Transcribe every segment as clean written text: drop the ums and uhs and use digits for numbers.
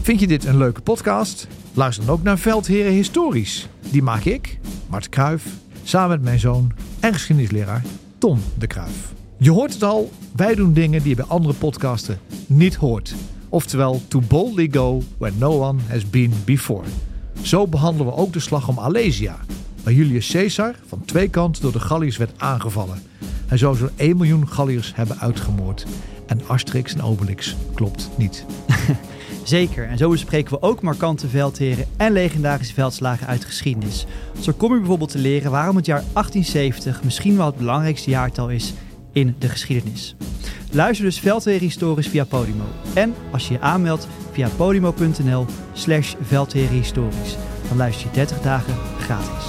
Vind je dit een leuke podcast? Luister dan ook naar Veldheren Historisch. Die maak ik, Mart Kruijf, samen met mijn zoon en geschiedenisleraar Tom de Kruijf. Je hoort het al, wij doen dingen die je bij andere podcasten niet hoort. Oftewel, to boldly go where no one has been before. Zo behandelen we ook de slag om Alesia, waar Julius Caesar van twee kanten door de Galliërs werd aangevallen. Hij zou zo'n 1 miljoen Galliërs hebben uitgemoord. En Asterix en Obelix klopt niet. Zeker, en zo bespreken we ook markante veldheren en legendarische veldslagen uit geschiedenis. Zo kom je bijvoorbeeld te leren waarom het jaar 1870 misschien wel het belangrijkste jaartal is in de geschiedenis. Luister dus Veldheren Historisch via Podimo. En als je je aanmeldt via podimo.nl/veldherenhistorisch. Dan luister je 30 dagen gratis.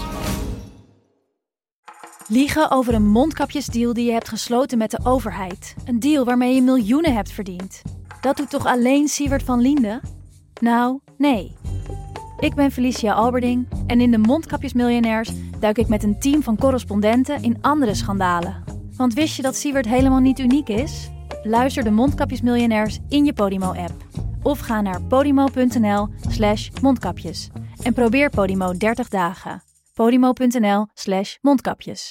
Liegen over een mondkapjesdeal die je hebt gesloten met de overheid. Een deal waarmee je miljoenen hebt verdiend. Dat doet toch alleen Siewert van Liende? Nou, nee. Ik ben Felicia Alberding en in de Mondkapjesmiljonairs duik ik met een team van correspondenten in andere schandalen. Want wist je dat Siewert helemaal niet uniek is? Luister de Mondkapjesmiljonairs in je Podimo-app. Of ga naar podimo.nl/mondkapjes. En probeer Podimo 30 dagen. podimo.nl/mondkapjes.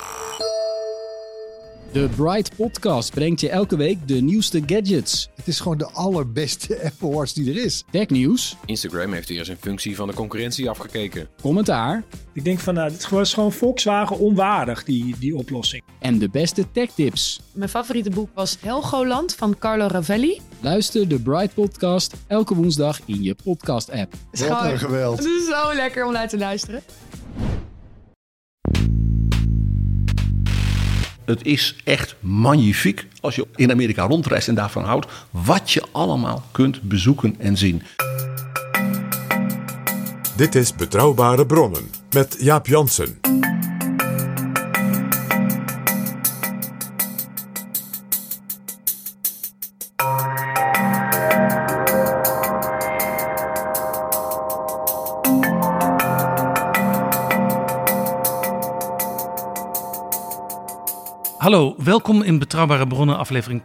De Bright Podcast brengt je elke week de nieuwste gadgets. Het is gewoon de allerbeste Apple Watch die er is. Technieuws. Instagram heeft weer zijn functie van de concurrentie afgekeken. Commentaar. Ik denk van, dit is gewoon Volkswagen onwaardig, die oplossing. En de beste techtips. Mijn favoriete boek was Helgoland van Carlo Ravelli. Luister de Bright Podcast elke woensdag in je podcast-app. Wat een geweld. Het is zo lekker om naar te luisteren. Het is echt magnifiek als je in Amerika rondreist en daarvan houdt wat je allemaal kunt bezoeken en zien. Dit is Betrouwbare Bronnen met Jaap Jansen. Hallo, welkom in Betrouwbare Bronnen, aflevering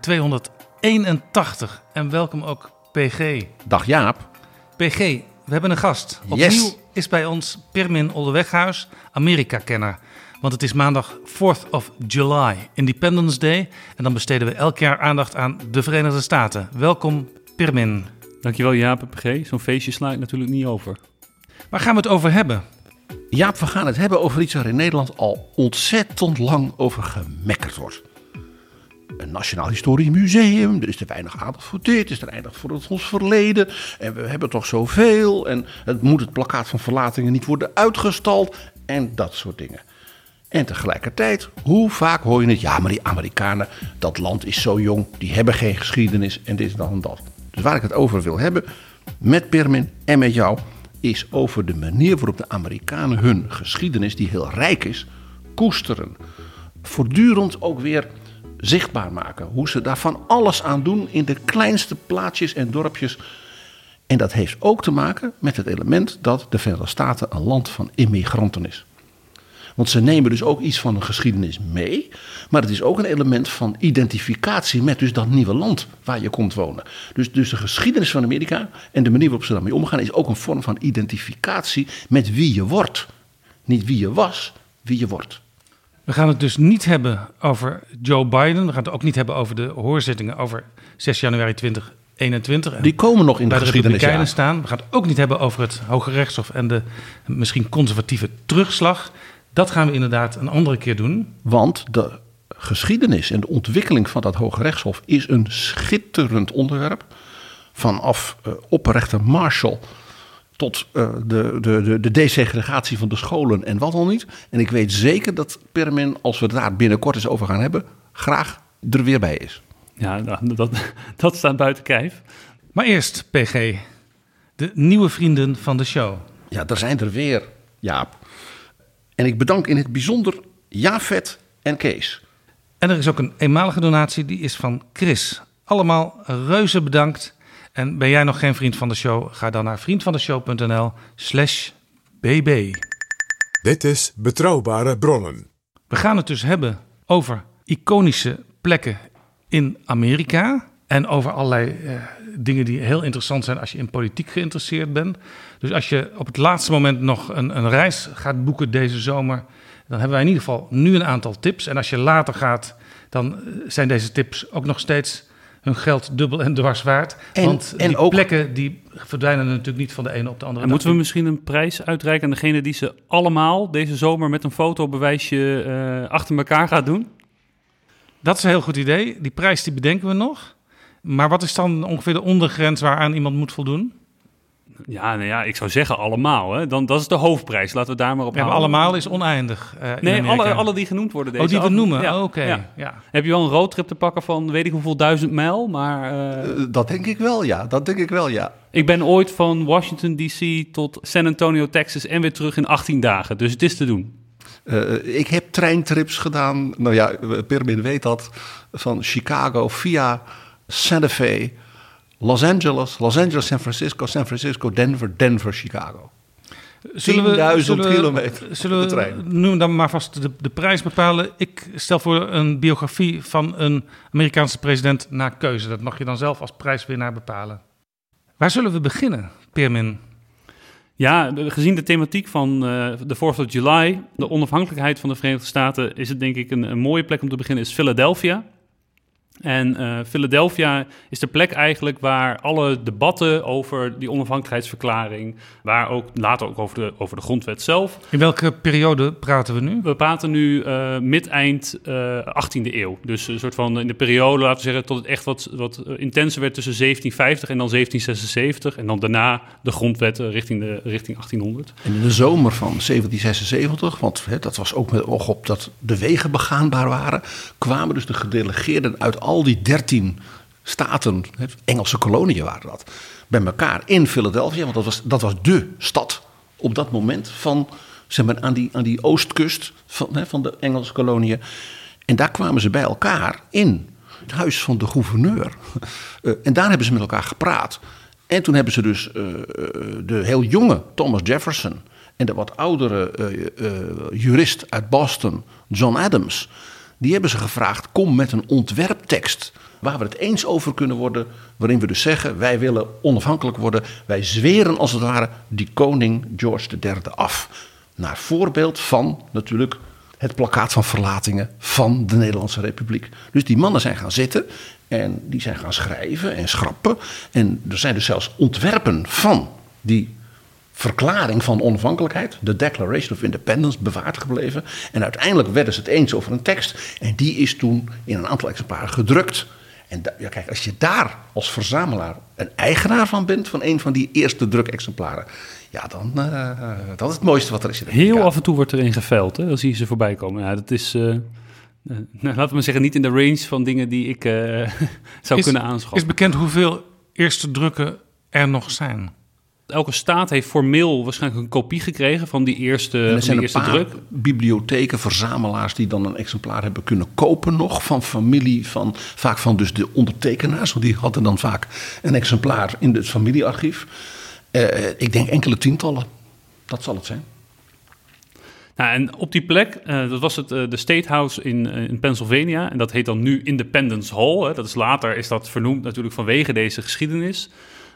281. En welkom ook PG. Dag Jaap. PG, we hebben een gast. Opnieuw is bij ons Pirmin Oldeweghuis, Amerika-kenner. Want het is maandag 4th of July, Independence Day. En dan besteden we elk jaar aandacht aan de Verenigde Staten. Welkom Pirmin. Dankjewel Jaap, PG. Zo'n feestje sla ik natuurlijk niet over. Waar gaan we het over hebben? Jaap, we gaan het hebben over iets waar in Nederland al ontzettend lang over gemekkerd wordt. Een Nationaal Historisch Museum, er is te weinig aandacht voor dit, er is te weinig voor ons verleden. En we hebben toch zoveel en het plakkaat van verlatingen niet worden uitgestald en dat soort dingen. En tegelijkertijd, hoe vaak hoor je het, ja maar die Amerikanen, dat land is zo jong, die hebben geen geschiedenis en dit en dat. Dus waar ik het over wil hebben, met Pirmin en met jou, is over de manier waarop de Amerikanen hun geschiedenis, die heel rijk is, koesteren. Voortdurend ook weer zichtbaar maken. Hoe ze daar van alles aan doen in de kleinste plaatsjes en dorpjes. En dat heeft ook te maken met het element dat de Verenigde Staten een land van immigranten is. Want ze nemen dus ook iets van een geschiedenis mee. Maar het is ook een element van identificatie met dus dat nieuwe land waar je komt wonen. Dus de geschiedenis van Amerika en de manier waarop ze daarmee omgaan is ook een vorm van identificatie met wie je wordt. Niet wie je was, wie je wordt. We gaan het dus niet hebben over Joe Biden. We gaan het ook niet hebben over de hoorzittingen over 6 januari 2021. Die komen nog in de geschiedenis. Bij de Republikeinen staan. We gaan het ook niet hebben over het Hoge Rechtshof en de misschien conservatieve terugslag. Dat gaan we inderdaad een andere keer doen. Want de geschiedenis en de ontwikkeling van dat Hoge Rechtshof is een schitterend onderwerp. Vanaf opperrechter Marshall tot de desegregatie van de scholen en wat al niet. En ik weet zeker dat Pirmin, als we het daar binnenkort eens over gaan hebben, graag er weer bij is. Ja, dat staat buiten kijf. Maar eerst, PG, de nieuwe vrienden van de show. Ja, daar zijn er weer, Jaap. En ik bedank in het bijzonder Jafet en Kees. En er is ook een eenmalige donatie, die is van Chris. Allemaal reuze bedankt. En ben jij nog geen vriend van de show? Ga dan naar vriendvandeshow.nl/bb. Dit is Betrouwbare Bronnen. We gaan het dus hebben over iconische plekken in Amerika. En over allerlei dingen die heel interessant zijn als je in politiek geïnteresseerd bent. Dus als je op het laatste moment nog een reis gaat boeken deze zomer, dan hebben wij in ieder geval nu een aantal tips. En als je later gaat, dan zijn deze tips ook nog steeds hun geld dubbel en dwars waard. Want die ook plekken die verdwijnen natuurlijk niet van de ene op de andere en dag. Moeten we misschien een prijs uitreiken aan degene die ze allemaal deze zomer met een fotobewijsje achter elkaar gaat doen? Dat is een heel goed idee. Die prijs die bedenken we nog. Maar wat is dan ongeveer de ondergrens waaraan iemand moet voldoen? Ja, ik zou zeggen allemaal. Hè. Dat is de hoofdprijs. Laten we daar maar op houden. Maar allemaal is oneindig. Nee, alle die genoemd worden deze. Oh, die we noemen? Ja. Oké. Heb je wel een roadtrip te pakken van weet ik hoeveel 1000 mijl? Maar dat denk ik wel, ja. Ik ben ooit van Washington D.C. tot San Antonio, Texas en weer terug in 18 dagen. Dus het is te doen. Ik heb treintrips gedaan. Nou ja, Pirmin weet dat. Van Chicago via Santa Fe, Los Angeles, San Francisco, Denver, Chicago. 10.000 kilometer. Zullen we nu dan maar vast de prijs bepalen? Ik stel voor een biografie van een Amerikaanse president naar keuze. Dat mag je dan zelf als prijswinnaar bepalen. Waar zullen we beginnen, Pirmin? Ja, gezien de thematiek van de 4th of July, de onafhankelijkheid van de Verenigde Staten, is het denk ik een mooie plek om te beginnen, is Philadelphia. En Philadelphia is de plek eigenlijk waar alle debatten over die onafhankelijkheidsverklaring, waar ook later ook over de grondwet zelf. In welke periode praten we nu? We praten nu mid-eind 18e eeuw. Dus een soort van in de periode, laten we zeggen, tot het echt wat intenser werd tussen 1750 en dan 1776. En dan daarna de grondwet richting 1800. En in de zomer van 1776, want dat was ook met oog op dat de wegen begaanbaar waren, kwamen dus de gedelegeerden uit al die 13 staten, Engelse koloniën waren dat, bij elkaar in Philadelphia. Want dat was de stad op dat moment van, zeg maar, aan die oostkust van de Engelse koloniën. En daar kwamen ze bij elkaar in het huis van de gouverneur. En daar hebben ze met elkaar gepraat. En toen hebben ze dus de heel jonge Thomas Jefferson en de wat oudere jurist uit Boston, John Adams, die hebben ze gevraagd, kom met een ontwerptekst waar we het eens over kunnen worden, waarin we dus zeggen, wij willen onafhankelijk worden. Wij zweren als het ware die koning George III af. Naar voorbeeld van natuurlijk het plakkaat van verlatingen van de Nederlandse Republiek. Dus die mannen zijn gaan zitten en die zijn gaan schrijven en schrappen. En er zijn dus zelfs ontwerpen van die verklaring van onafhankelijkheid, de Declaration of Independence, bewaard gebleven. En uiteindelijk werden ze het eens over een tekst. En die is toen in een aantal exemplaren gedrukt. En kijk, als je daar als verzamelaar een eigenaar van bent, van een van die eerste drukexemplaren, ja, dan dat is het mooiste wat er is. Heel af en toe wordt erin geveild, hè? Dan zie je ze voorbij komen. Ja, dat is, laten we maar zeggen, niet in de range van dingen die ik zou kunnen aanschaffen. Is bekend hoeveel eerste drukken er nog zijn? Elke staat heeft formeel waarschijnlijk een kopie gekregen van die eerste druk. Bibliotheken, verzamelaars die dan een exemplaar hebben kunnen kopen nog van familie, vaak van dus de ondertekenaars. Want die hadden dan vaak een exemplaar in het familiearchief. Ik denk enkele tientallen. Dat zal het zijn. Nou, en op die plek, dat was de State House in Pennsylvania. En dat heet dan nu Independence Hall. Hè. Dat is later is dat vernoemd natuurlijk vanwege deze geschiedenis.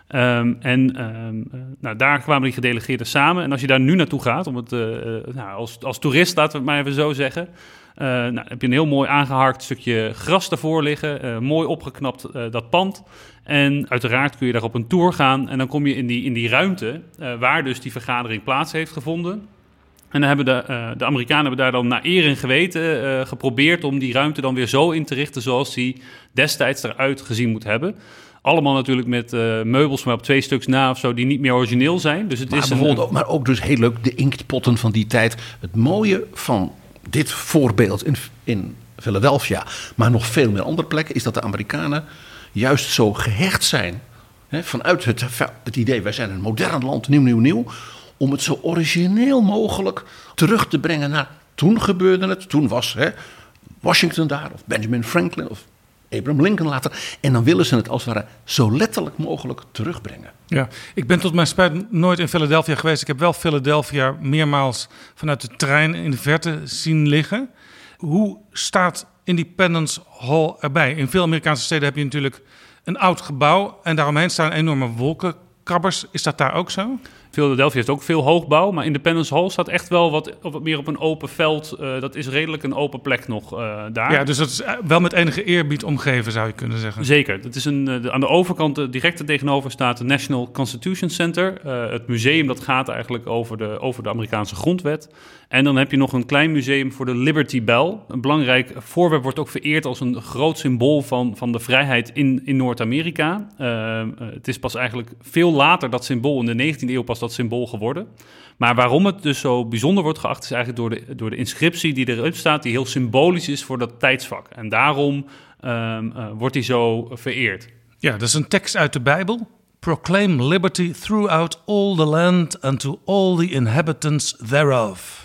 Daar kwamen die gedelegeerden samen. En als je daar nu naartoe gaat, om het als toerist, laten we het maar even zo zeggen, heb je een heel mooi aangeharkt stukje gras daarvoor liggen, mooi opgeknapt dat pand. En uiteraard kun je daar op een tour gaan en dan kom je in die ruimte waar dus die vergadering plaats heeft gevonden. En dan hebben de Amerikanen hebben daar dan naar eer en geweten geprobeerd om die ruimte dan weer zo in te richten zoals die destijds eruit gezien moet hebben. Allemaal natuurlijk met meubels, maar op 2 stuks na of zo, die niet meer origineel zijn. Dus het is maar ook dus heel leuk, de inktpotten van die tijd. Het mooie van dit voorbeeld in Philadelphia, maar nog veel meer andere plekken, is dat de Amerikanen juist zo gehecht zijn. Vanuit het idee, wij zijn een modern land, nieuw. Om het zo origineel mogelijk terug te brengen naar toen gebeurde het. Toen was Washington daar, of Benjamin Franklin, of Abraham Lincoln later. En dan willen ze het als het ware zo letterlijk mogelijk terugbrengen. Ja, ik ben tot mijn spijt nooit in Philadelphia geweest. Ik heb wel Philadelphia meermaals vanuit de trein in de verte zien liggen. Hoe staat Independence Hall erbij? In veel Amerikaanse steden heb je natuurlijk een oud gebouw en daaromheen staan enorme wolkenkrabbers. Is dat daar ook zo? Philadelphia heeft ook veel hoogbouw, maar Independence Hall staat echt wel wat meer op een open veld. Dat is redelijk een open plek nog daar. Ja, dus dat is wel met enige eerbied omgeven, zou je kunnen zeggen. Zeker. Dat is aan de overkant, direct er tegenover staat het National Constitution Center. Het museum dat gaat eigenlijk over de Amerikaanse grondwet. En dan heb je nog een klein museum voor de Liberty Bell. Een belangrijk voorwerp, wordt ook vereerd als een groot symbool van de vrijheid in Noord-Amerika. Het is pas eigenlijk veel later dat symbool, in de 19e eeuw pas dat symbool geworden. Maar waarom het dus zo bijzonder wordt geacht, is eigenlijk door de inscriptie die erop staat, die heel symbolisch is voor dat tijdsvak. En daarom wordt die zo vereerd. Ja, dat is een tekst uit de Bijbel. Proclaim liberty throughout all the land and to all the inhabitants thereof.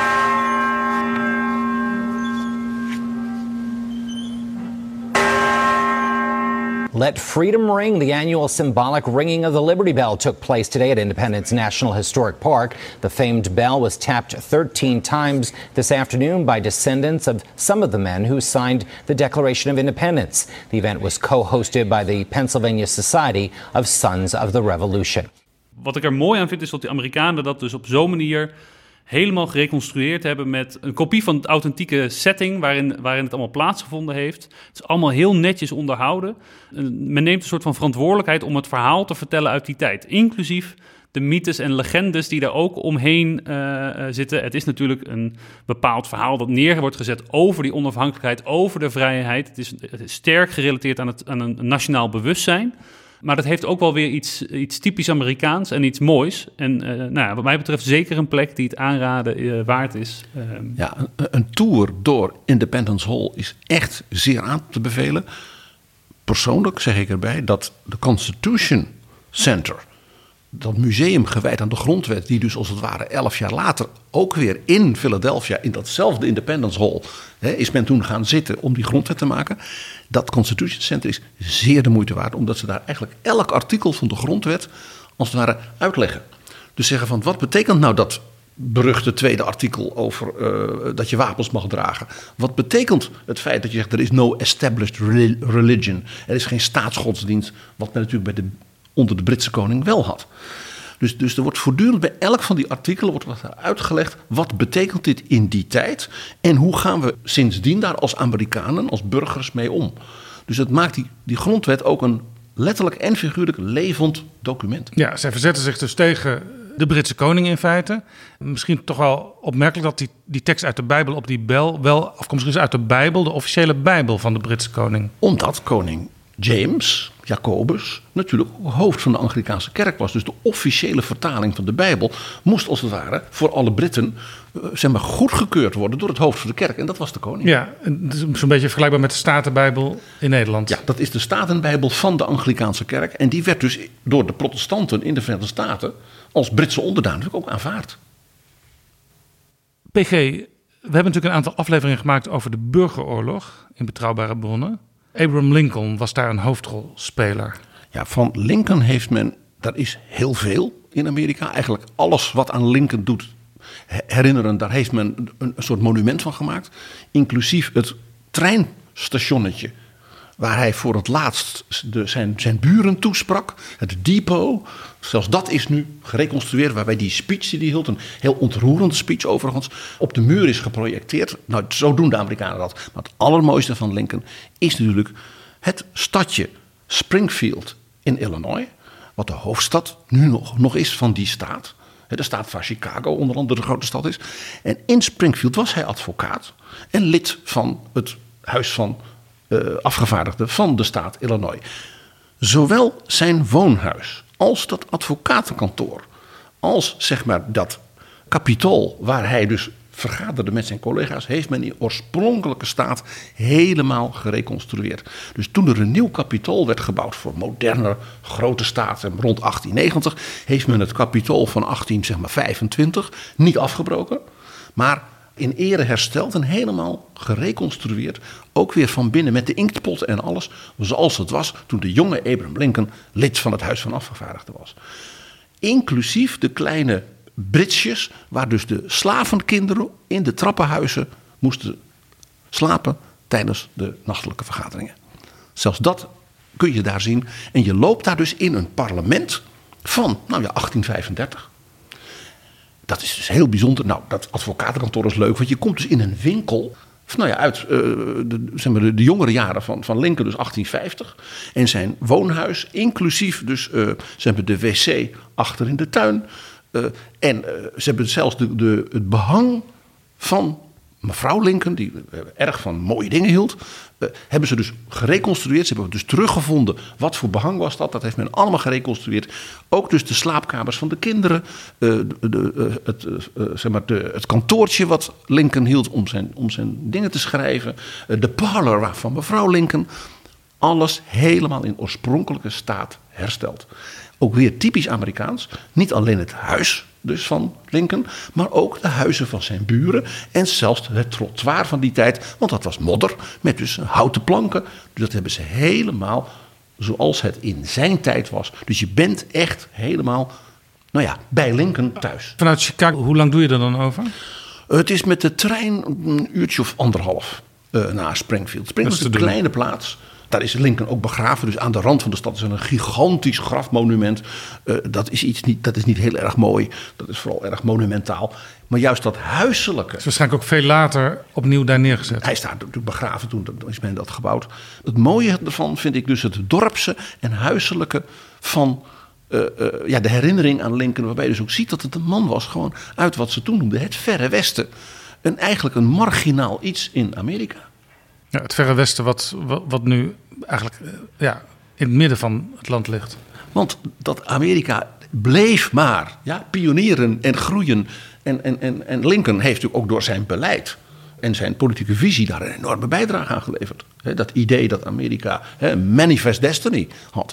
Let Freedom Ring, the annual symbolic ringing of the Liberty Bell, took place today at Independence National Historic Park. The famed bell was tapped 13 times this afternoon by descendants of some of the men who signed the Declaration of Independence. The event was co-hosted by the Pennsylvania Society of Sons of the Revolution. Wat ik er mooi aan vind is dat die Amerikanen dat dus op zo'n manier helemaal gereconstrueerd hebben met een kopie van het authentieke setting waarin het allemaal plaatsgevonden heeft. Het is allemaal heel netjes onderhouden. Men neemt een soort van verantwoordelijkheid om het verhaal te vertellen uit die tijd. Inclusief de mythes en legendes die daar ook omheen zitten. Het is natuurlijk een bepaald verhaal dat neer wordt gezet over die onafhankelijkheid, over de vrijheid. Het is sterk gerelateerd aan een nationaal bewustzijn. Maar dat heeft ook wel weer iets typisch Amerikaans en iets moois. En wat mij betreft zeker een plek die het aanraden waard is. Ja, een tour door Independence Hall is echt zeer aan te bevelen. Persoonlijk zeg ik erbij dat de Constitution Center, dat museum gewijd aan de grondwet, die dus als het ware 11 jaar later ook weer in Philadelphia, in datzelfde Independence Hall, is men toen gaan zitten om die grondwet te maken. Dat Constitution Center is zeer de moeite waard, omdat ze daar eigenlijk elk artikel van de grondwet als het ware uitleggen. Dus zeggen van, wat betekent nou dat beruchte tweede artikel over dat je wapens mag dragen? Wat betekent het feit dat je zegt, er is no established religion, er is geen staatsgodsdienst, wat men natuurlijk onder de Britse koning wel had. Dus er wordt voortdurend bij elk van die artikelen wordt uitgelegd, wat betekent dit in die tijd en hoe gaan we sindsdien daar als Amerikanen, als burgers mee om. Dus het maakt die grondwet ook een letterlijk en figuurlijk levend document. Ja, zij verzetten zich dus tegen de Britse koning in feite. Misschien toch wel opmerkelijk dat die tekst uit de Bijbel op die bel wel afkomstig is uit de Bijbel, de officiële Bijbel van de Britse koning. Omdat koning James, Jacobus, natuurlijk hoofd van de Anglicaanse kerk was. Dus de officiële vertaling van de Bijbel moest als het ware voor alle Britten goedgekeurd worden door het hoofd van de kerk. En dat was de koning. Ja, dat is zo'n beetje vergelijkbaar met de Statenbijbel in Nederland. Ja, dat is de Statenbijbel van de Anglicaanse kerk. En die werd dus door de protestanten in de Verenigde Staten als Britse onderdaan natuurlijk ook aanvaard. PG, we hebben natuurlijk een aantal afleveringen gemaakt over de burgeroorlog in Betrouwbare Bronnen. Abraham Lincoln was daar een hoofdrolspeler. Ja, van Lincoln heeft men, daar is heel veel in Amerika. Eigenlijk alles wat aan Lincoln doet herinneren, daar heeft men een soort monument van gemaakt. Inclusief het treinstationnetje waar hij voor het laatst zijn buren toesprak. Het depot. Zelfs dat is nu gereconstrueerd, waarbij die speech die hij hield, een heel ontroerende speech overigens, op de muur is geprojecteerd. Nou, zo doen de Amerikanen dat. Maar het allermooiste van Lincoln is natuurlijk het stadje Springfield in Illinois, wat de hoofdstad nu nog is van die staat. De staat waar Chicago onder andere de grote stad is. En in Springfield was hij advocaat en lid van het Huis van Afgevaardigden van de staat Illinois. Zowel zijn woonhuis als dat advocatenkantoor, als zeg maar dat kapitool waar hij dus vergaderde met zijn collega's, heeft men in oorspronkelijke staat helemaal gereconstrueerd. Dus toen er een nieuw kapitool werd gebouwd voor moderne grote staten rond 1890, heeft men het kapitool van 1825 niet afgebroken, maar in ere hersteld en helemaal gereconstrueerd. Ook weer van binnen met de inktpotten en alles, zoals het was toen de jonge Abraham Lincoln lid van het Huis van Afgevaardigden was. Inclusief de kleine britsjes, waar dus de slavenkinderen in de trappenhuizen moesten slapen tijdens de nachtelijke vergaderingen. Zelfs dat kun je daar zien. En je loopt daar dus in een parlement van 1835. Dat is dus heel bijzonder. Nou, dat advocatenkantoor is leuk, want je komt dus in een winkel uit de jongere jaren van Lincoln, dus 1850. En zijn woonhuis, inclusief dus ze hebben de wc achter in de tuin. En ze hebben zelfs het behang van mevrouw Lincoln, die erg van mooie dingen hield, hebben ze dus gereconstrueerd. Ze hebben dus teruggevonden wat voor behang was dat. Dat heeft men allemaal gereconstrueerd. Ook dus de slaapkamers van de kinderen. Het kantoortje wat Lincoln hield om zijn dingen te schrijven. De parlor van mevrouw Lincoln. Alles helemaal in oorspronkelijke staat hersteld. Ook weer typisch Amerikaans. Niet alleen het huis dus van Lincoln, maar ook de huizen van zijn buren en zelfs het trottoir van die tijd, want dat was modder met dus houten planken. Dus dat hebben ze helemaal zoals het in zijn tijd was. Dus je bent echt helemaal bij Lincoln thuis. Vanuit Chicago, hoe lang doe je er dan over? Het is met de trein een uurtje of 1,5 naar Springfield. Springfield is een kleine plaats. Daar is Lincoln ook begraven, dus aan de rand van de stad is een gigantisch grafmonument. Dat is niet heel erg mooi, dat is vooral erg monumentaal. Maar juist dat huiselijke... is waarschijnlijk ook veel later opnieuw daar neergezet. Hij staat natuurlijk begraven, toen is men dat gebouwd. Het mooie ervan vind ik dus het dorpse en huiselijke van de herinnering aan Lincoln. Waarbij je dus ook ziet dat het een man was, gewoon uit wat ze toen noemden het Verre Westen. Eigenlijk een marginaal iets in Amerika. Ja, het Verre Westen wat nu eigenlijk in het midden van het land ligt. Want dat Amerika bleef maar pionieren en groeien. En Lincoln heeft natuurlijk ook door zijn beleid en zijn politieke visie daar een enorme bijdrage aan geleverd. Dat idee dat Amerika een manifest destiny had.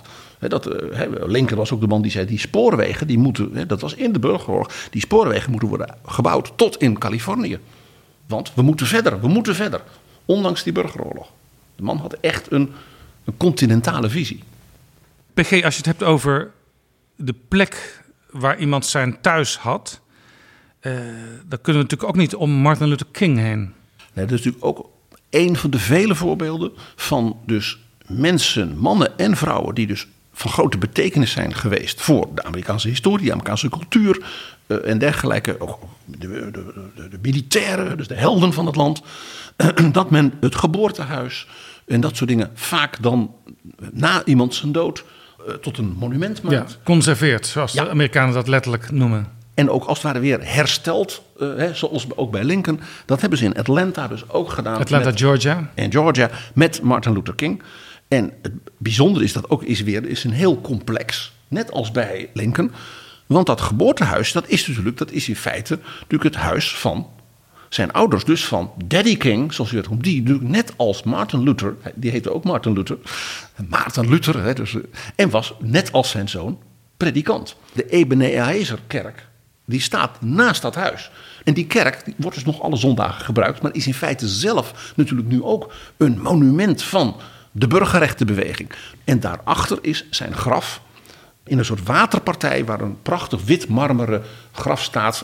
Lincoln was ook de man die zei, die spoorwegen, die moeten, dat was in de burgeroorlog, die spoorwegen moeten worden gebouwd tot in Californië. Want we moeten verder. Ondanks die burgeroorlog. De man had echt een continentale visie. PG, als je het hebt over de plek waar iemand zijn thuis had, dan kunnen we natuurlijk ook niet om Martin Luther King heen. Nee, dat is natuurlijk ook een van de vele voorbeelden van dus mensen, mannen en vrouwen, die dus van grote betekenis zijn geweest voor de Amerikaanse historie, de Amerikaanse cultuur en dergelijke. Ook de militairen, dus de helden van het land. Dat men het geboortehuis en dat soort dingen vaak dan na iemand zijn dood tot een monument maakt. Ja, conserveert, zoals de Amerikanen dat letterlijk noemen. En ook als het ware weer hersteld, zoals ook bij Lincoln. Dat hebben ze in Atlanta dus ook gedaan. Georgia. En Georgia, met Martin Luther King. En het bijzondere is dat ook is een heel complex. Net als bij Lincoln. Want dat geboortehuis, dat is in feite natuurlijk het huis van zijn ouders. Dus van Daddy King, zoals u het noemt. Die net als Martin Luther, die heette ook Martin Luther. Maarten Luther, en was net als zijn zoon predikant. De Ebenezer kerk, die staat naast dat huis. En die kerk die wordt dus nog alle zondagen gebruikt. Maar is in feite zelf natuurlijk nu ook een monument van de burgerrechtenbeweging. En daarachter is zijn graf in een soort waterpartij waar een prachtig wit marmeren graf staat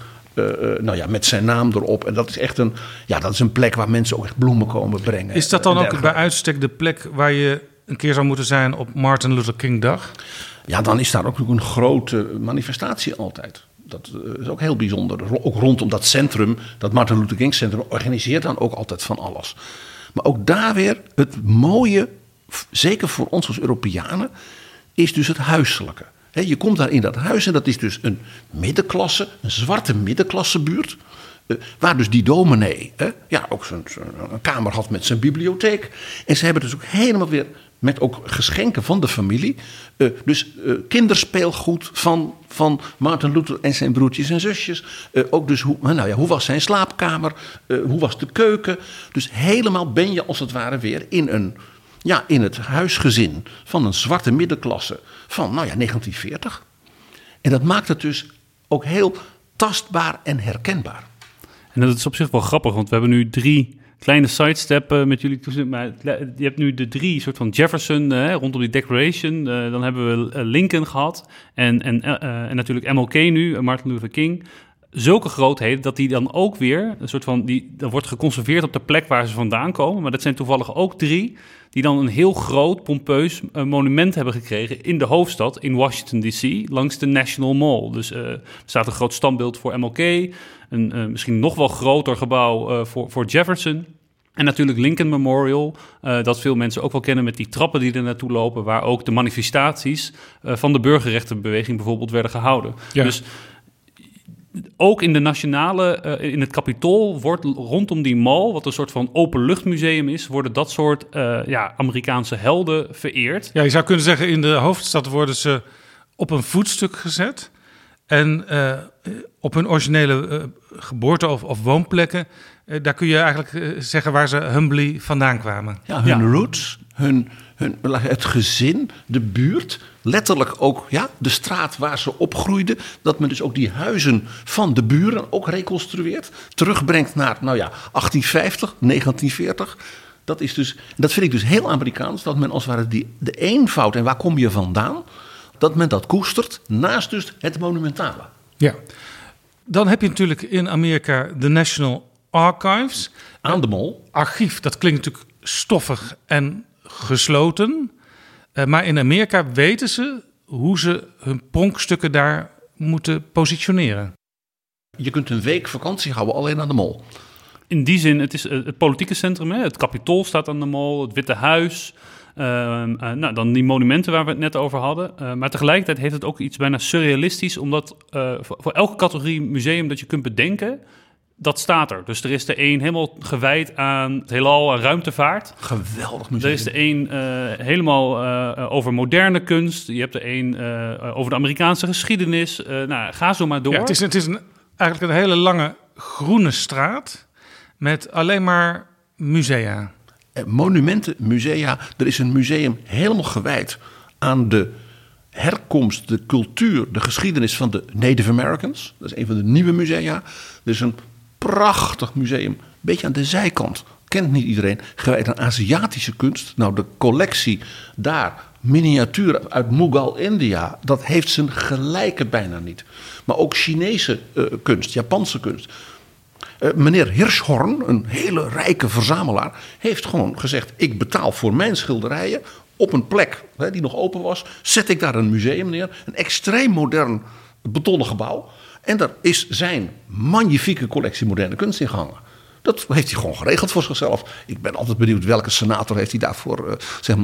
met zijn naam erop. En dat is echt een plek waar mensen ook echt bloemen komen brengen. Is dat dan ook bij uitstek de plek waar je een keer zou moeten zijn op Martin Luther King dag? Ja, dan is daar ook een grote manifestatie altijd. Dat is ook heel bijzonder. Ook rondom dat centrum, dat Martin Luther King Centrum, organiseert dan ook altijd van alles. Maar ook daar weer het mooie, zeker voor ons als Europeanen, is dus het huiselijke. Je komt daar in dat huis en dat is dus een middenklasse, een zwarte middenklassebuurt. Waar dus die dominee ook een kamer had met zijn bibliotheek. En ze hebben dus ook helemaal weer met ook geschenken van de familie. Dus kinderspeelgoed van Martin Luther en zijn broertjes en zusjes. Ook dus hoe was zijn slaapkamer? Hoe was de keuken? Dus helemaal ben je als het ware weer in het huisgezin van een zwarte middenklasse van 1940. En dat maakt het dus ook heel tastbaar en herkenbaar. En dat is op zich wel grappig, want we hebben nu 3 kleine sidesteppen met jullie. Maar je hebt nu de 3 soort van Jefferson rondom die Declaration. Dan hebben we Lincoln gehad en natuurlijk MLK nu, Martin Luther King. zulke grootheden dat die dan ook weer een soort van dan wordt geconserveerd op de plek waar ze vandaan komen. Maar dat zijn toevallig ook 3 die dan een heel groot, pompeus monument hebben gekregen in de hoofdstad, in Washington D.C., langs de National Mall. Dus er staat een groot standbeeld voor MLK, een misschien nog wel groter gebouw voor Jefferson. En natuurlijk Lincoln Memorial, dat veel mensen ook wel kennen met die trappen die er naartoe lopen, waar ook de manifestaties van de burgerrechtenbeweging bijvoorbeeld werden gehouden. Ja. Dus ook in de nationale, in het Capitool wordt rondom die mall, wat een soort van openluchtmuseum is, worden dat soort Amerikaanse helden vereerd. Ja, je zou kunnen zeggen, in de hoofdstad worden ze op een voetstuk gezet. En op hun originele geboorte- of woonplekken, daar kun je eigenlijk zeggen waar ze humbly vandaan kwamen. Ja, hun roots, het gezin, de buurt, letterlijk ook de straat waar ze opgroeiden. Dat men dus ook die huizen van de buren ook reconstrueert. Terugbrengt naar 1850, 1940. Dat vind ik dus heel Amerikaans. Dat men als het ware de eenvoud en waar kom je vandaan, dat men dat koestert naast dus het monumentale. Ja, dan heb je natuurlijk in Amerika de National Archives. Aan de Mall. Archief, dat klinkt natuurlijk stoffig en gesloten. Maar in Amerika weten ze hoe ze hun pronkstukken daar moeten positioneren. Je kunt een week vakantie houden alleen aan de Mall. In die zin, het is het politieke centrum. Hè? Het Capitool staat aan de Mall, het Witte Huis. Dan die monumenten waar we het net over hadden. Maar tegelijkertijd heeft het ook iets bijna surrealistisch, omdat voor elke categorie museum dat je kunt bedenken, dat staat er. Dus er is de een helemaal gewijd aan het heelal, aan ruimtevaart. Geweldig museum. Er is de een helemaal over moderne kunst. Je hebt de een over de Amerikaanse geschiedenis. Ga zo maar door. Ja, het is eigenlijk een hele lange groene straat met alleen maar musea. Monumenten, musea. Er is een museum helemaal gewijd aan de herkomst, de cultuur, de geschiedenis van de Native Americans. Dat is een van de nieuwe musea. Er is een prachtig museum, een beetje aan de zijkant. Kent niet iedereen, gewijd aan Aziatische kunst. Nou, de collectie daar, miniaturen uit Mughal India, dat heeft zijn gelijke bijna niet. Maar ook Chinese kunst, Japanse kunst. Meneer Hirschhorn, een hele rijke verzamelaar, heeft gewoon gezegd: ik betaal voor mijn schilderijen op een plek die nog open was, zet ik daar een museum neer. Een extreem modern betonnen gebouw. En daar is zijn magnifieke collectie moderne kunst in gehangen. Dat heeft hij gewoon geregeld voor zichzelf. Ik ben altijd benieuwd welke senator heeft hij daarvoor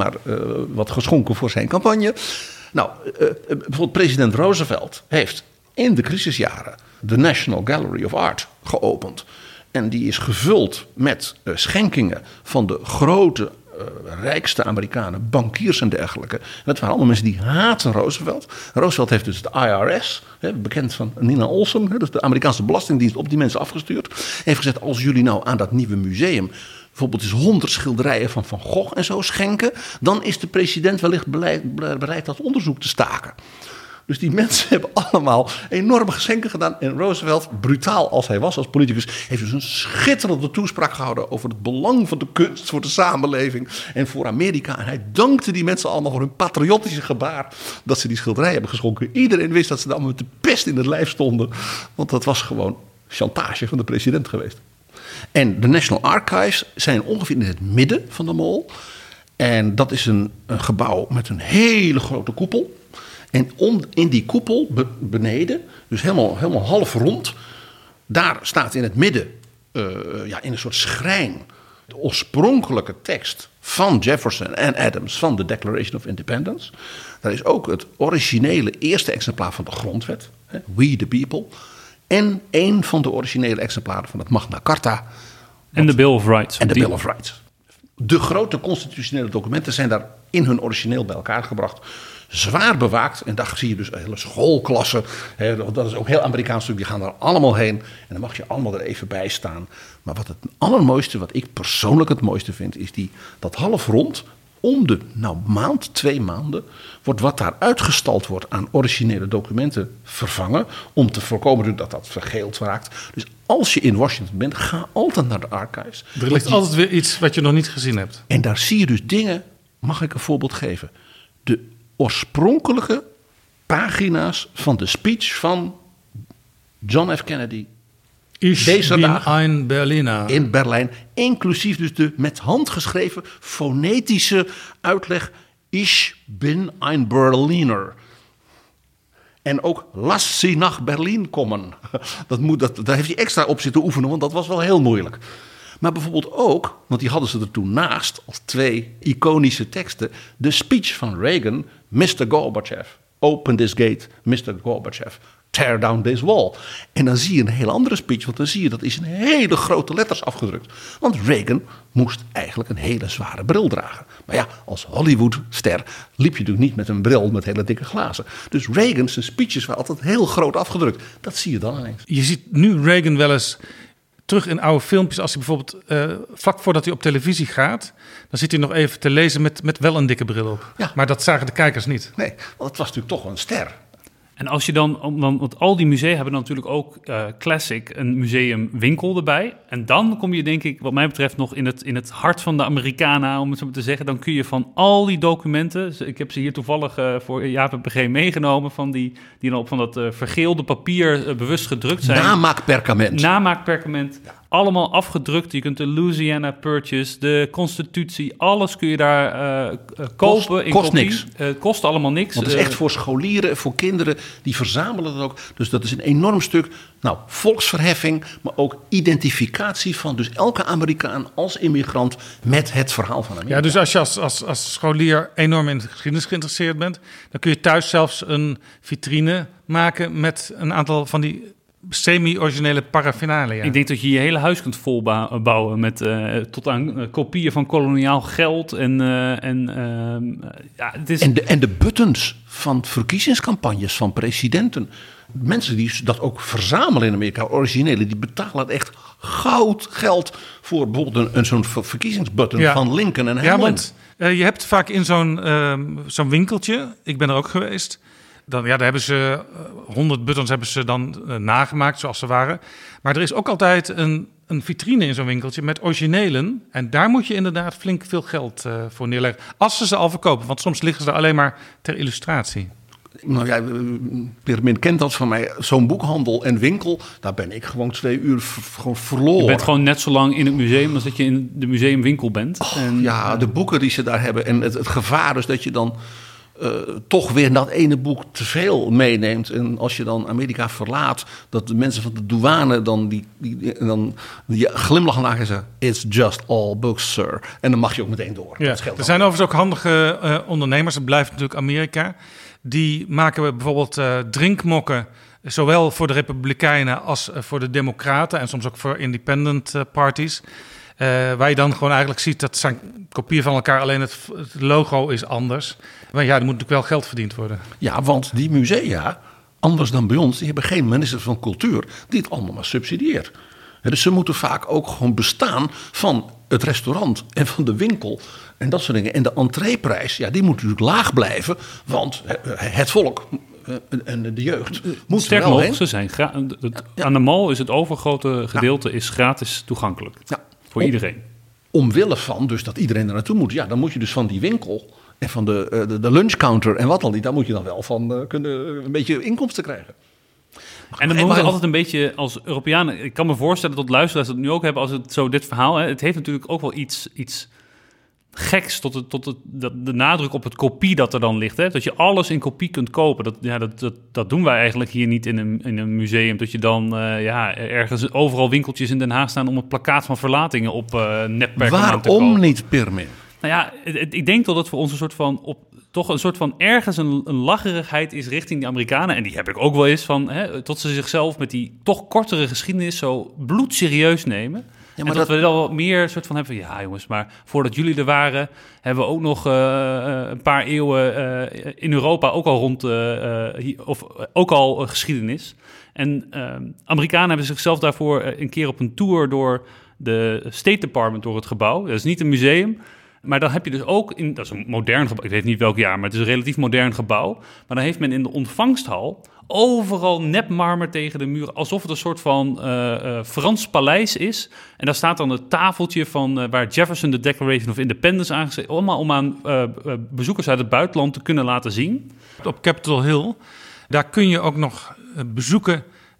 wat geschonken voor zijn campagne. Nou, bijvoorbeeld president Roosevelt heeft in de crisisjaren de National Gallery of Art geopend. En die is gevuld met schenkingen van de grote, rijkste Amerikanen, bankiers en dergelijke. En dat waren allemaal mensen die haten Roosevelt. Roosevelt heeft dus de IRS, bekend van Nina Olson, dus de Amerikaanse Belastingdienst, op die mensen afgestuurd. Heeft gezegd: als jullie nou aan dat nieuwe museum bijvoorbeeld eens 100 schilderijen van Van Gogh en zo schenken, dan is de president wellicht bereid dat onderzoek te staken. Dus die mensen hebben allemaal enorme geschenken gedaan. En Roosevelt, brutaal als hij was als politicus, heeft dus een schitterende toespraak gehouden over het belang van de kunst voor de samenleving en voor Amerika. En hij dankte die mensen allemaal voor hun patriotische gebaar dat ze die schilderij hebben geschonken. Iedereen wist dat ze daar allemaal met de pest in het lijf stonden. Want dat was gewoon chantage van de president geweest. En de National Archives zijn ongeveer in het midden van de mall. En dat is een gebouw met een hele grote koepel. En in die koepel beneden, dus helemaal half rond, daar staat in het midden, in een soort schrijn, de oorspronkelijke tekst van Jefferson en Adams van de Declaration of Independence. Daar is ook het originele eerste exemplaar van de grondwet, We the People, en een van de originele exemplaren van het Magna Carta. En de Bill of Rights. En de Bill of Rights. De grote constitutionele documenten zijn daar in hun origineel bij elkaar gebracht. Zwaar bewaakt. En daar zie je dus hele schoolklassen. Dat is ook heel Amerikaans. Die gaan daar allemaal heen. En dan mag je allemaal er even bij staan. Maar wat het allermooiste, wat ik persoonlijk het mooiste vind, is dat half rond. Om de maand, 2 maanden, wordt wat daar uitgestald wordt aan originele documenten vervangen. Om te voorkomen dat dat vergeeld raakt. Dus als je in Washington bent, ga altijd naar de archives. Er ligt altijd weer iets wat je nog niet gezien hebt. En daar zie je dus dingen, mag ik een voorbeeld geven. De oorspronkelijke pagina's van de speech van John F. Kennedy. Ich Deze bin dagen ein Berliner. in Berlijn. Inclusief dus de met hand geschreven fonetische uitleg. Ich bin ein Berliner. En ook lass sie nach Berlin kommen. Daar heeft hij extra op zitten oefenen, want dat was wel heel moeilijk. Maar bijvoorbeeld ook, want die hadden ze er toen naast als 2 iconische teksten. De speech van Reagan, Mr. Gorbachev. Open this gate, Mr. Gorbachev. Tear down this wall. En dan zie je een hele andere speech, want dan zie je dat is in hele grote letters afgedrukt. Want Reagan moest eigenlijk een hele zware bril dragen. Maar ja, als Hollywoodster liep je natuurlijk niet met een bril met hele dikke glazen. Dus Reagan's speeches waren altijd heel groot afgedrukt. Dat zie je dan ineens. Je ziet nu Reagan wel eens terug in oude filmpjes, als hij bijvoorbeeld vlak voordat hij op televisie gaat, dan zit hij nog even te lezen met wel een dikke bril op. Ja. Maar dat zagen de kijkers niet. Nee, want het was natuurlijk toch een ster. En als je dan, want al die musea hebben dan natuurlijk ook Classic, een museumwinkel erbij. En dan kom je denk ik, wat mij betreft, nog in het hart van de Americana, om het zo maar te zeggen. Dan kun je van al die documenten, ik heb ze hier toevallig voor Jaap en PG meegenomen, die dan op van dat vergeelde papier bewust gedrukt zijn. Namaakperkament. Ja. Allemaal afgedrukt. Je kunt de Louisiana Purchase, de Constitutie, alles kun je daar kopen. Kost niks. Kost allemaal niks. Want het is echt voor scholieren, voor kinderen, die verzamelen dat ook. Dus dat is een enorm stuk volksverheffing, maar ook identificatie van dus elke Amerikaan als immigrant met het verhaal van Amerika. Ja, dus als je als scholier enorm in de geschiedenis geïnteresseerd bent, dan kun je thuis zelfs een vitrine maken met een aantal van die semi-originele paraphernalia. Ik denk dat je je hele huis kunt volbouwen met tot aan kopieën van koloniaal geld het is... En de buttons van verkiezingscampagnes van presidenten. Mensen die dat ook verzamelen in Amerika, originele, die betalen echt goud geld voor bijvoorbeeld zo'n verkiezingsbutton van Lincoln en Hamlin. Ja, want je hebt vaak in zo'n winkeltje, ik ben er ook geweest, daar hebben ze 100 buttons hebben ze dan nagemaakt zoals ze waren. Maar er is ook altijd een vitrine in zo'n winkeltje met originelen. En daar moet je inderdaad flink veel geld voor neerleggen. Als ze al verkopen, want soms liggen ze er alleen maar ter illustratie. Nou ja, Pirmin kent dat van mij. Zo'n boekhandel en winkel, daar ben ik gewoon 2 uur gewoon verloren. Je bent gewoon net zo lang in het museum als dat je in de museumwinkel bent. De boeken die ze daar hebben. En het gevaar is dat je dan toch weer dat ene boek te veel meeneemt. En als je dan Amerika verlaat, dat de mensen van de douane dan die glimlachen naar en zeggen, it's just all books, sir. En dan mag je ook meteen door. Ja, er zijn overigens ook handige ondernemers, het blijft natuurlijk Amerika. Die maken bijvoorbeeld drinkmokken, zowel voor de Republikeinen als voor de Democraten en soms ook voor independent parties. Waar je dan gewoon eigenlijk ziet dat zijn kopieën van elkaar, alleen het logo is anders. Maar ja, er moet natuurlijk wel geld verdiend worden. Ja, want die musea, anders dan bij ons, die hebben geen minister van cultuur die het allemaal maar subsidieert. Dus ze moeten vaak ook gewoon bestaan van het restaurant en van de winkel en dat soort dingen. En de entreeprijs, die moet natuurlijk laag blijven, want het volk en de jeugd moet sterk er wel nog, heen. ze zijn aan de Mall is het overgrote gedeelte is gratis toegankelijk. Ja. Voor iedereen. Omwille van dus dat iedereen er naartoe moet. Ja, dan moet je dus van die winkel en van de lunchcounter en wat al niet, daar moet je dan wel van kunnen een beetje inkomsten krijgen. En dan moeten we altijd een beetje als Europeanen, ik kan me voorstellen dat luisteraars dat nu ook hebben als het zo dit verhaal. Het heeft natuurlijk ook wel iets geks tot de nadruk op het kopie dat er dan ligt. Hè? Dat je alles in kopie kunt kopen. Dat doen wij eigenlijk hier niet in een museum. Dat je dan ergens overal winkeltjes in Den Haag staan om het plakkaat van verlatingen op nepperken aan te kopen. Waarom niet, Pirmin? Nou ja, ik denk dat het voor ons een soort van ergens een lacherigheid is richting die Amerikanen. En die heb ik ook wel eens van, tot ze zichzelf met die toch kortere geschiedenis zo bloedserieus nemen. Ja, maar en dat we dan wat meer soort van hebben van, ja jongens, maar voordat jullie er waren, hebben we ook nog een paar eeuwen in Europa ook al geschiedenis. En Amerikanen hebben zichzelf daarvoor een keer op een tour door de State Department, door het gebouw. Dat is niet een museum. Maar dan heb je dus ook, dat is een modern gebouw, ik weet niet welk jaar, maar het is een relatief modern gebouw. Maar dan heeft men in de ontvangsthal overal nepmarmer tegen de muren, alsof het een soort van Frans paleis is. En daar staat dan het tafeltje van waar Jefferson de Declaration of Independence aangezet, allemaal om aan bezoekers uit het buitenland te kunnen laten zien. Op Capitol Hill, daar kun je ook nog bezoeken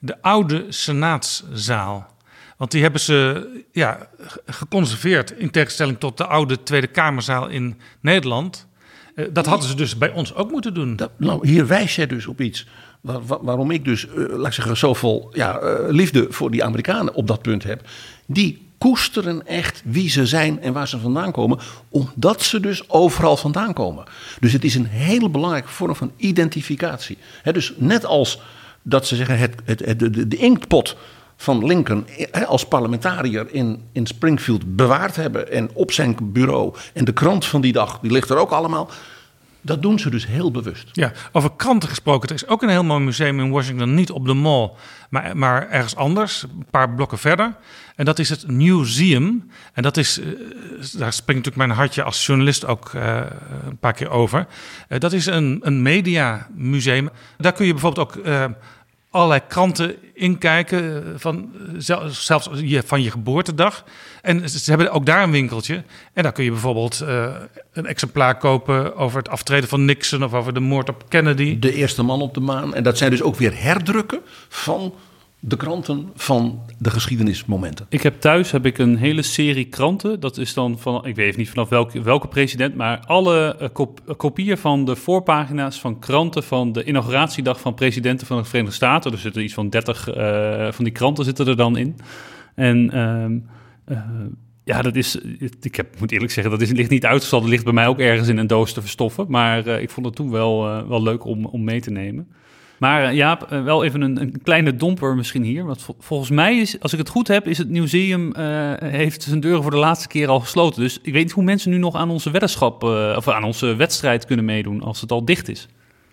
de oude Senaatszaal. Want die hebben ze geconserveerd in tegenstelling tot de oude Tweede Kamerzaal in Nederland. Dat hadden ze dus bij ons ook moeten doen. Hier wijs jij dus op iets waarom ik dus, laat ik zeggen, zoveel liefde voor die Amerikanen op dat punt heb. Die koesteren echt wie ze zijn en waar ze vandaan komen, omdat ze dus overal vandaan komen. Dus het is een hele belangrijke vorm van identificatie. Dus net als dat ze zeggen de inktpot van Lincoln als parlementariër in Springfield bewaard hebben en op zijn bureau en de krant van die dag, die ligt er ook allemaal. Dat doen ze dus heel bewust. Ja, over kranten gesproken. Er is ook een heel mooi museum in Washington, niet op de Mall, maar ergens anders, een paar blokken verder. En dat is het Newseum. En dat is, daar springt natuurlijk mijn hartje als journalist ook een paar keer over. Dat is een mediamuseum. Daar kun je bijvoorbeeld ook allerlei kranten inkijken, zelfs van je geboortedag. En ze hebben ook daar een winkeltje. En daar kun je bijvoorbeeld een exemplaar kopen over het aftreden van Nixon of over de moord op Kennedy. De eerste man op de maan. En dat zijn dus ook weer herdrukken van de kranten van de geschiedenismomenten. Ik heb thuis een hele serie kranten. Dat is dan van, ik weet even niet vanaf welke president, maar alle kopieën van de voorpagina's van kranten van de inauguratiedag van presidenten van de Verenigde Staten. Er zitten iets van 30 van die kranten zitten er dan in. En dat is, moet eerlijk zeggen, dat ligt niet uitgestald. Dat ligt bij mij ook ergens in een doos te verstoffen. Maar ik vond het toen wel leuk om mee te nemen. Maar Jaap, wel even een kleine domper misschien hier. Want volgens mij is, als ik het goed heb, is het museum heeft zijn deuren voor de laatste keer al gesloten. Dus ik weet niet hoe mensen nu nog aan onze weddenschap of aan onze wedstrijd kunnen meedoen als het al dicht is.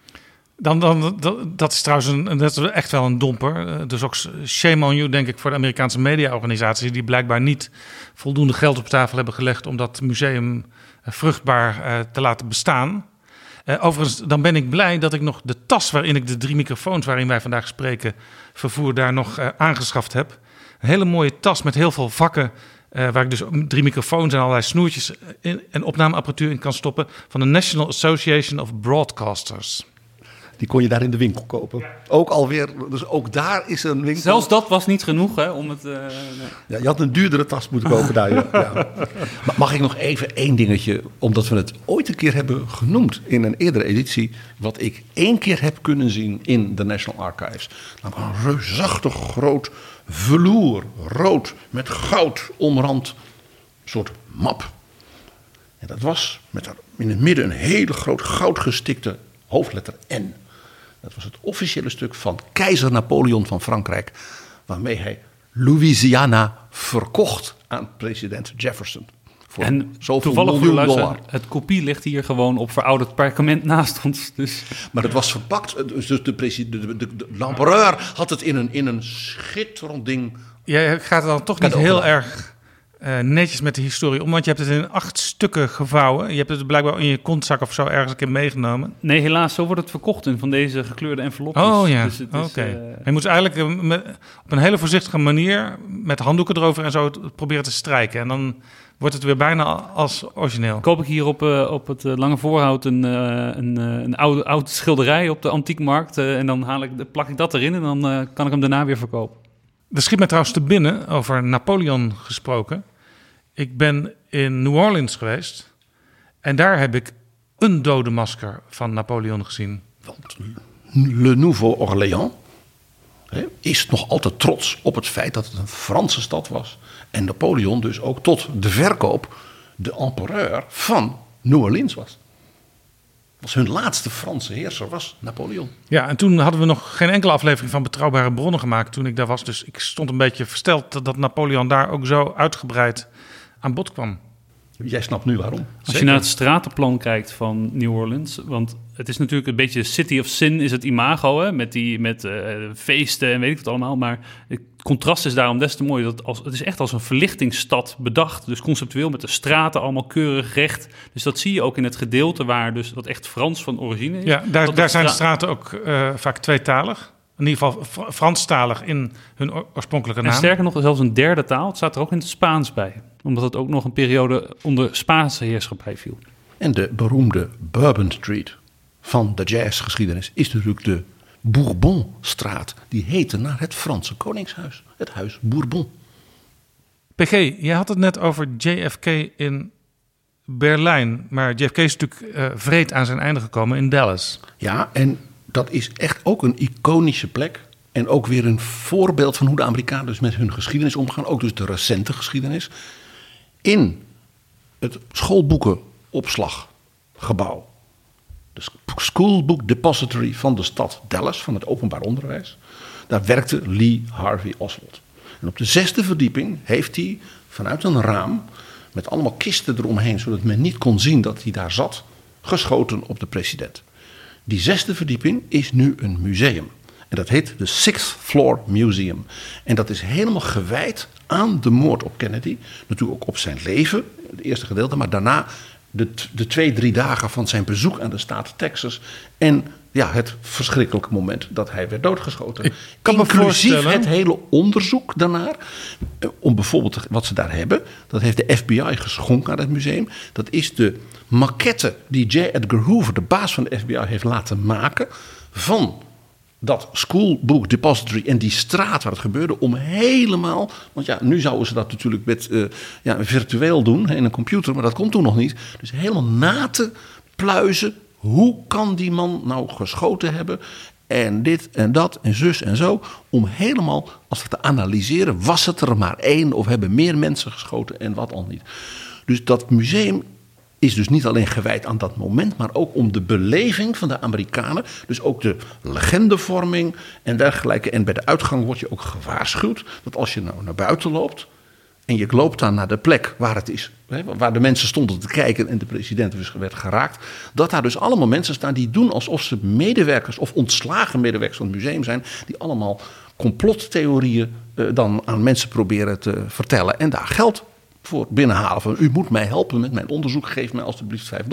Dat is trouwens dat is echt wel een domper. Dus ook shame on you, denk ik, voor de Amerikaanse mediaorganisaties die blijkbaar niet voldoende geld op tafel hebben gelegd om dat museum vruchtbaar te laten bestaan. Overigens, dan ben ik blij dat ik nog de tas waarin ik de 3 microfoons waarin wij vandaag spreken vervoer daar nog aangeschaft heb. Een hele mooie tas met heel veel vakken waar ik dus 3 microfoons en allerlei snoertjes en opnameapparatuur in kan stoppen van de National Association of Broadcasters. Die kon je daar in de winkel kopen. Ja. Ook alweer, dus ook daar is een winkel. Zelfs dat was niet genoeg, hè, om het... Ja, je had een duurdere tas moeten kopen daar. Ja. Maar mag ik nog even één dingetje, omdat we het ooit een keer hebben genoemd in een eerdere editie, wat ik 1 keer heb kunnen zien in de National Archives. Namelijk een reusachtig groot velour, rood, met goud omrand, soort map. En dat was met in het midden een hele groot goudgestikte hoofdletter N. Dat was het officiële stuk van keizer Napoleon van Frankrijk, waarmee hij Louisiana verkocht aan president Jefferson. En toevallig voor de luisteraar, het kopie ligt hier gewoon op verouderd perkament naast ons. Dus. Maar het was verpakt, dus l'empereur had het in een schitterend ding. Jij gaat dan toch niet heel erg netjes met de historie om, want je hebt het in 8 stukken gevouwen. Je hebt het blijkbaar in je kontzak of zo ergens een keer meegenomen. Nee, helaas, zo wordt het verkocht in van deze gekleurde envelopjes. Oh ja, dus oké. Je moet eigenlijk op een hele voorzichtige manier met handdoeken erover en zo proberen te strijken. En dan wordt het weer bijna als origineel. Koop ik hier op het Lange Voorhout een oude schilderij op de antiekmarkt en dan plak ik dat erin en dan kan ik hem daarna weer verkopen. Er schiet mij trouwens te binnen, over Napoleon gesproken. Ik ben in New Orleans geweest en daar heb ik een dode masker van Napoleon gezien. Want Le Nouveau-Orléans is nog altijd trots op het feit dat het een Franse stad was. En Napoleon dus ook tot de verkoop de empereur van New Orleans was. Was hun laatste Franse heerser, was Napoleon. Ja, en toen hadden we nog geen enkele aflevering van Betrouwbare Bronnen gemaakt toen ik daar was. Dus ik stond een beetje versteld dat Napoleon daar ook zo uitgebreid aan bod kwam. Jij snapt nu waarom. Als je naar het stratenplan kijkt van New Orleans, want het is natuurlijk een beetje City of Sin is het imago, hè, met feesten en weet ik wat allemaal. Maar het contrast is daarom des te mooi. Het is echt als een verlichtingsstad bedacht. Dus conceptueel met de straten allemaal keurig recht. Dus dat zie je ook in het gedeelte waar dus wat echt Frans van origine is. Ja, daar zijn de straten ook vaak tweetalig. In ieder geval Franstalig in hun oorspronkelijke naam. En sterker nog, zelfs een derde taal. Het staat er ook in het Spaans bij. Omdat het ook nog een periode onder Spaanse heerschappij viel. En de beroemde Bourbon Street van de jazzgeschiedenis is natuurlijk de Bourbonstraat. Die heette naar het Franse koningshuis. Het huis Bourbon. PG, jij had het net over JFK in Berlijn. Maar JFK is natuurlijk vreed aan zijn einde gekomen in Dallas. Ja, en dat is echt ook een iconische plek. En ook weer een voorbeeld van hoe de Amerikanen dus met hun geschiedenis omgaan. Ook dus de recente geschiedenis. In het schoolboekenopslaggebouw. De School Book Depository van de stad Dallas, van het openbaar onderwijs. Daar werkte Lee Harvey Oswald. En op de 6e verdieping heeft hij vanuit een raam, met allemaal kisten eromheen, zodat men niet kon zien dat hij daar zat, geschoten op de president. Die 6e verdieping is nu een museum. En dat heet de 6th Floor Museum. En dat is helemaal gewijd aan de moord op Kennedy. Natuurlijk ook op zijn leven, het eerste gedeelte, maar daarna de 2-3 dagen van zijn bezoek aan de staat Texas. En ja, het verschrikkelijke moment dat hij werd doodgeschoten. Ik kan me voorstellen, het hele onderzoek daarnaar. Om bijvoorbeeld wat ze daar hebben. Dat heeft de FBI geschonken aan het museum. Dat is de maquette die J. Edgar Hoover, de baas van de FBI, heeft laten maken. Van dat School Book Depository en die straat waar het gebeurde. Om helemaal. Want ja, nu zouden ze dat natuurlijk met virtueel doen. In een computer. Maar dat komt toen nog niet. Dus helemaal na te pluizen. Hoe kan die man nou geschoten hebben? En dit en dat en zus en zo. Om helemaal, als we te analyseren, was het er maar 1 of hebben meer mensen geschoten en wat al niet. Dus dat museum is dus niet alleen gewijd aan dat moment, maar ook om de beleving van de Amerikanen. Dus ook de legendevorming en dergelijke. En bij de uitgang word je ook gewaarschuwd dat als je nou naar buiten loopt en je loopt dan naar de plek waar het is, waar de mensen stonden te kijken en de president dus werd geraakt, dat daar dus allemaal mensen staan die doen alsof ze medewerkers of ontslagen medewerkers van het museum zijn, die allemaal complottheorieën dan aan mensen proberen te vertellen en daar geld voor binnenhalen. Van, u moet mij helpen met mijn onderzoek, geef mij alstublieft $5.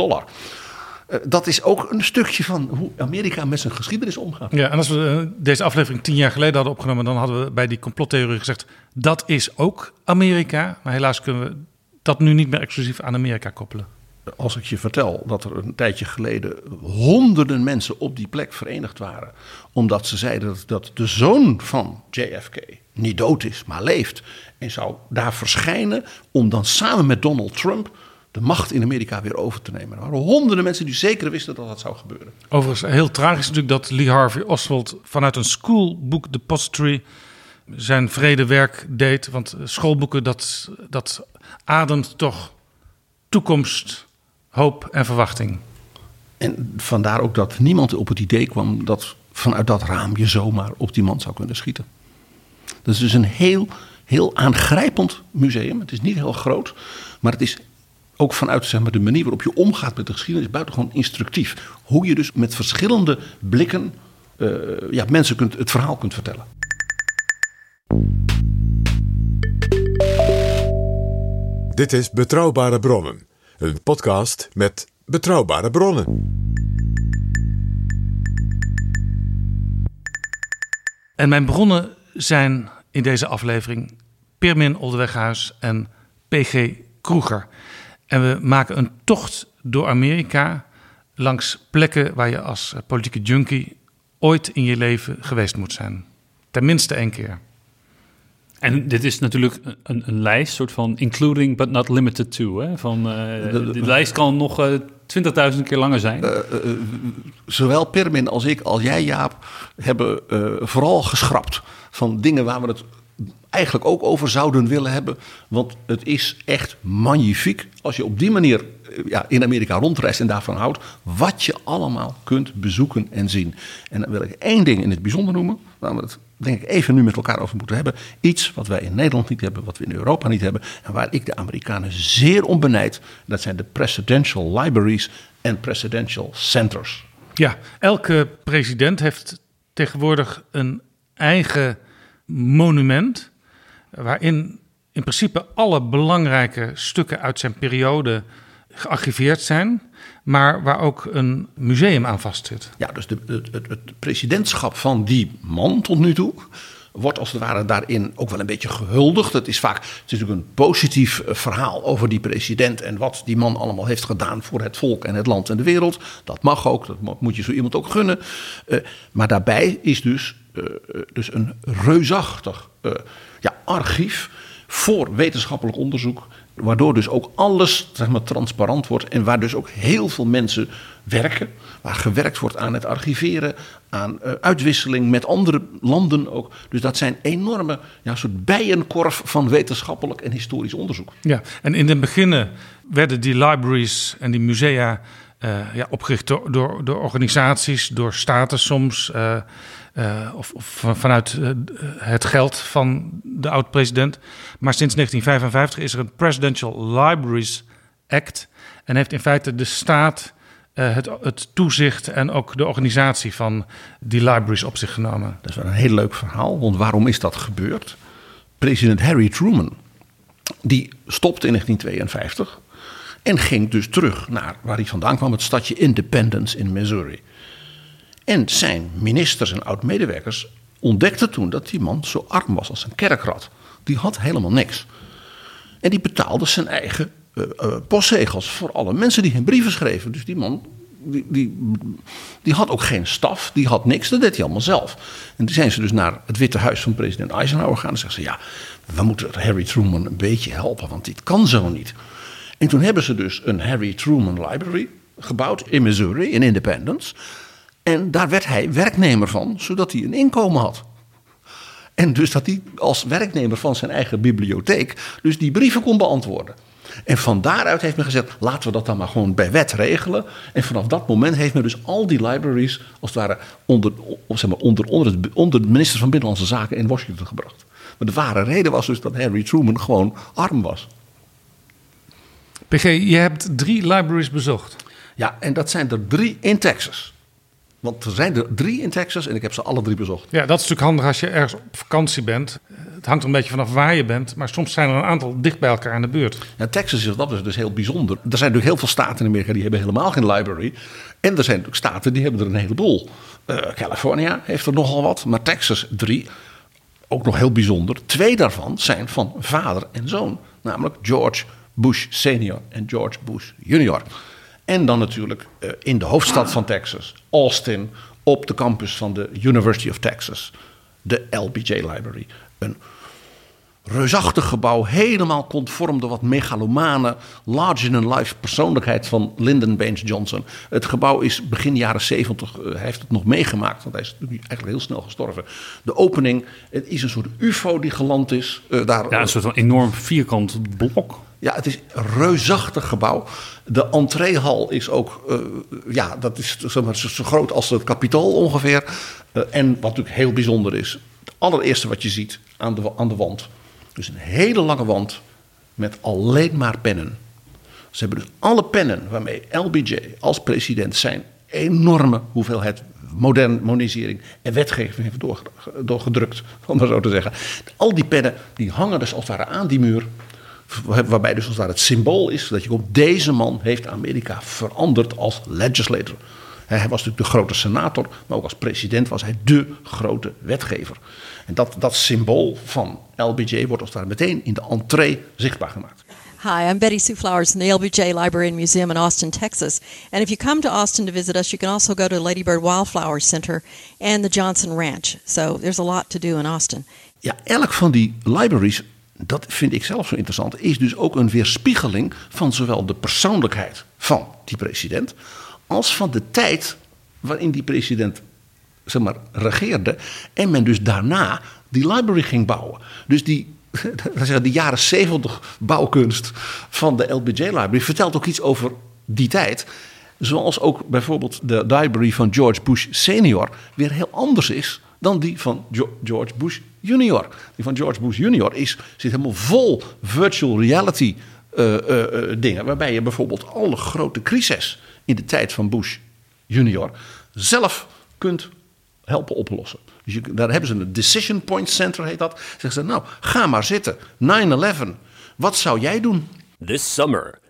Dat is ook een stukje van hoe Amerika met zijn geschiedenis omgaat. Ja, en als we deze aflevering 10 jaar geleden hadden opgenomen, dan hadden we bij die complottheorie gezegd, dat is ook Amerika. Maar helaas kunnen we dat nu niet meer exclusief aan Amerika koppelen. Als ik je vertel dat er een tijdje geleden honderden mensen op die plek verenigd waren, omdat ze zeiden dat de zoon van JFK niet dood is, maar leeft, en zou daar verschijnen om dan samen met Donald Trump de macht in Amerika weer over te nemen. Er waren honderden mensen die zeker wisten dat dat zou gebeuren. Overigens heel tragisch natuurlijk dat Lee Harvey Oswald vanuit een School Book Depository zijn vredewerk deed. Want schoolboeken, dat ademt toch toekomst, hoop en verwachting. En vandaar ook dat niemand op het idee kwam dat vanuit dat raam je zomaar op die man zou kunnen schieten. Dat is dus een heel aangrijpend museum. Het is niet heel groot, maar het is ook vanuit zeg maar, de manier waarop je omgaat met de geschiedenis buitengewoon instructief. Hoe je dus met verschillende blikken mensen het verhaal kunt vertellen. Dit is Betrouwbare Bronnen. Een podcast met betrouwbare bronnen. En mijn bronnen zijn in deze aflevering Pirmin Oldeweghuis en PG Kroeger. En we maken een tocht door Amerika langs plekken waar je als politieke junkie ooit in je leven geweest moet zijn. Tenminste 1 keer. En dit is natuurlijk een lijst, soort van including but not limited to. Hè? Die lijst kan nog 20.000 keer langer zijn. Zowel Pirmin als ik, als jij Jaap, hebben vooral geschrapt van dingen waar we het eigenlijk ook over zouden willen hebben. Want het is echt magnifiek als je op die manier in Amerika rondreist en daarvan houdt, wat je allemaal kunt bezoeken en zien. En dan wil ik 1 ding in het bijzonder noemen, waar we het denk ik even nu met elkaar over moeten hebben. Iets wat wij in Nederland niet hebben, wat we in Europa niet hebben en waar ik de Amerikanen zeer om benijd. Dat zijn de presidential libraries en presidential centers. Ja, elke president heeft tegenwoordig een eigen monument waarin in principe alle belangrijke stukken uit zijn periode gearchiveerd zijn, maar waar ook een museum aan vastzit. Ja, dus het presidentschap van die man tot nu toe wordt als het ware daarin ook wel een beetje gehuldigd. Het is natuurlijk een positief verhaal over die president en wat die man allemaal heeft gedaan voor het volk en het land en de wereld. Dat mag ook, dat moet je zo iemand ook gunnen. Maar daarbij is dus een reusachtig archief voor wetenschappelijk onderzoek. Waardoor dus ook alles transparant wordt en waar dus ook heel veel mensen werken. Waar gewerkt wordt aan het archiveren, aan uitwisseling met andere landen ook. Dus dat zijn enorme soort bijenkorf van wetenschappelijk en historisch onderzoek. Ja, en in het begin werden die libraries en die musea opgericht door organisaties, door staten soms. Of vanuit het geld van de oud-president. Maar sinds 1955 is er een Presidential Libraries Act. En heeft in feite de staat het toezicht en ook de organisatie van die libraries op zich genomen. Dat is wel een heel leuk verhaal. Want waarom is dat gebeurd? President Harry Truman, die stopte in 1952 en ging dus terug naar waar hij vandaan kwam, het stadje Independence in Missouri. En zijn ministers en oud-medewerkers ontdekten toen dat die man zo arm was als een kerkrat. Die had helemaal niks. En die betaalde zijn eigen postzegels voor alle mensen die hem brieven schreven. Dus die man die had ook geen staf, die had niks, dat deed hij allemaal zelf. En toen zijn ze dus naar het Witte Huis van president Eisenhower gegaan en zeggen ze, we moeten Harry Truman een beetje helpen, want dit kan zo niet. En toen hebben ze dus een Harry Truman Library gebouwd in Missouri, in Independence. En daar werd hij werknemer van, zodat hij een inkomen had. En dus dat hij als werknemer van zijn eigen bibliotheek dus die brieven kon beantwoorden. En van daaruit heeft men gezegd, laten we dat dan maar gewoon bij wet regelen. En vanaf dat moment heeft men dus al die libraries als het ware onder de minister van Binnenlandse Zaken in Washington gebracht. Maar de ware reden was dus dat Harry Truman gewoon arm was. PG, je hebt 3 libraries bezocht. Ja, en dat zijn er 3 in Texas. Want er zijn er 3 in Texas en ik heb ze alle 3 bezocht. Ja, dat is natuurlijk handig als je ergens op vakantie bent. Het hangt er een beetje vanaf waar je bent. Maar soms zijn er een aantal dicht bij elkaar in de buurt. Ja, Texas is dat dus heel bijzonder. Er zijn natuurlijk heel veel staten in Amerika die hebben helemaal geen library. En er zijn natuurlijk staten die hebben er een heleboel. California heeft er nogal wat. Maar Texas 3, ook nog heel bijzonder. 2 daarvan zijn van vader en zoon. Namelijk George Bush senior en George Bush junior. En dan natuurlijk in de hoofdstad van Texas, Austin, op de campus van de University of Texas, de LBJ Library. Een reusachtig gebouw, helemaal conform de wat megalomane, larger-than-life persoonlijkheid van Lyndon Baines Johnson. Het gebouw is begin jaren 70, hij heeft het nog meegemaakt, want hij is eigenlijk heel snel gestorven. De opening, het is een soort ufo die geland is. Een soort van enorm vierkant blok. Ja, het is een reusachtig gebouw. De entreehal is ook, dat is zo groot als het Capitool ongeveer. En wat natuurlijk heel bijzonder is, het allereerste wat je ziet aan de wand. Dus een hele lange wand met alleen maar pennen. Ze hebben dus alle pennen waarmee LBJ als president zijn enorme hoeveelheid modernisering en wetgeving heeft doorgedrukt, om maar zo te zeggen. Al die pennen die hangen dus als het ware aan die muur. Waarbij dus als het het symbool is dat je komt, deze man heeft Amerika veranderd als legislator. Hij was natuurlijk de grote senator, maar ook als president was hij de grote wetgever. En dat symbool van LBJ wordt als het ware meteen in de entree zichtbaar gemaakt. Hi, I'm Betty Sue Flowers in the LBJ Library and Museum in Austin, Texas. And if you come to Austin to visit us, you can also go to Lady Bird Wildflower Center and the Johnson Ranch. So there's a lot to do in Austin. Ja, elk van die libraries, dat vind ik zelf zo interessant, is dus ook een weerspiegeling van zowel de persoonlijkheid van die president als van de tijd waarin die president regeerde en men dus daarna die library ging bouwen. Dus die jaren 70 bouwkunst van de LBJ Library vertelt ook iets over die tijd. Zoals ook bijvoorbeeld de library van George Bush senior weer heel anders is dan die van George Bush junior. Die van George Bush junior zit helemaal vol virtual reality dingen. Waarbij je bijvoorbeeld alle grote crises in de tijd van Bush junior zelf kunt helpen oplossen. Dus daar hebben ze een Decision Point Center, heet dat. Zeggen ze, nou, ga maar zitten. 9/11, wat zou jij doen? This summer,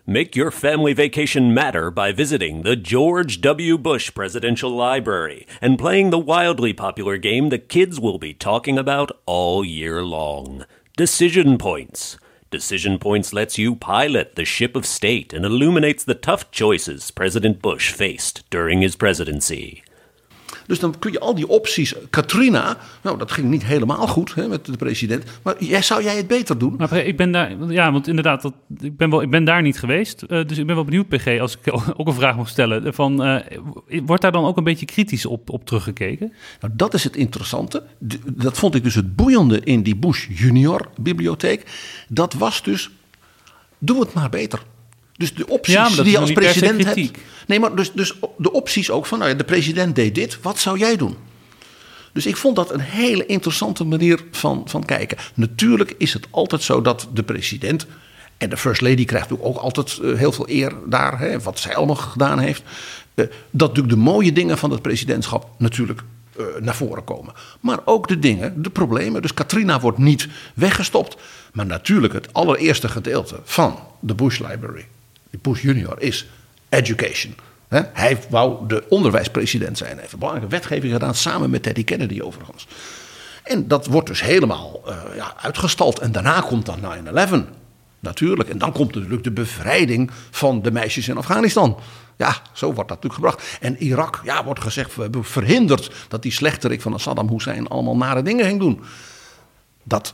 Make your family vacation matter by visiting the George W. Bush Presidential Library and playing the wildly popular game the kids will be talking about all year long. Decision Points. Decision Points lets you pilot the ship of state and illuminates the tough choices President Bush faced during his presidency. Dus dan kun je al die opties. Katrina, nou dat ging niet helemaal goed met de president. Maar zou jij het beter doen? Maar ik ben daar, ja, want inderdaad, ik ben daar niet geweest. Dus ik ben wel benieuwd, PG, als ik ook een vraag mag stellen. Wordt daar dan ook een beetje kritisch op teruggekeken? Nou, dat is het interessante. Dat vond ik dus het boeiende in die Bush Junior bibliotheek. Dat was dus, doe het maar beter. Dus de opties die je als president hebt. Nee, maar dus de opties ook van, nou ja, de president deed dit, wat zou jij doen? Dus ik vond dat een hele interessante manier van kijken. Natuurlijk is het altijd zo dat de president en de first lady krijgt ook altijd heel veel eer daar, wat zij allemaal gedaan heeft. Dat natuurlijk de mooie dingen van het presidentschap natuurlijk naar voren komen. Maar ook de dingen, de problemen. Dus Katrina wordt niet weggestopt. Maar natuurlijk het allereerste gedeelte van de Bush Library, de Bush Junior, is education. Hij wou de onderwijspresident zijn. Hij heeft een belangrijke wetgeving gedaan, samen met Teddy Kennedy overigens. En dat wordt dus helemaal uitgestald. En daarna komt dan 9/11 natuurlijk. En dan komt natuurlijk de bevrijding van de meisjes in Afghanistan. Ja, zo wordt dat natuurlijk gebracht. En Irak, wordt gezegd, we hebben verhinderd dat die slechterik van Saddam Hussein allemaal nare dingen ging doen. Dat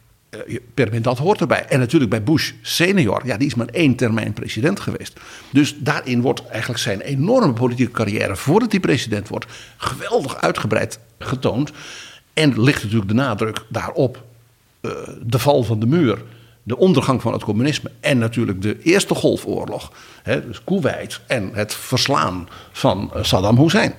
hoort erbij. En natuurlijk bij Bush senior, die is maar 1 termijn president geweest. Dus daarin wordt eigenlijk zijn enorme politieke carrière, voordat hij president wordt, geweldig uitgebreid getoond. En ligt natuurlijk de nadruk daarop de val van de muur, de ondergang van het communisme en natuurlijk de Eerste Golfoorlog. Dus Kuwait en het verslaan van Saddam Hussein.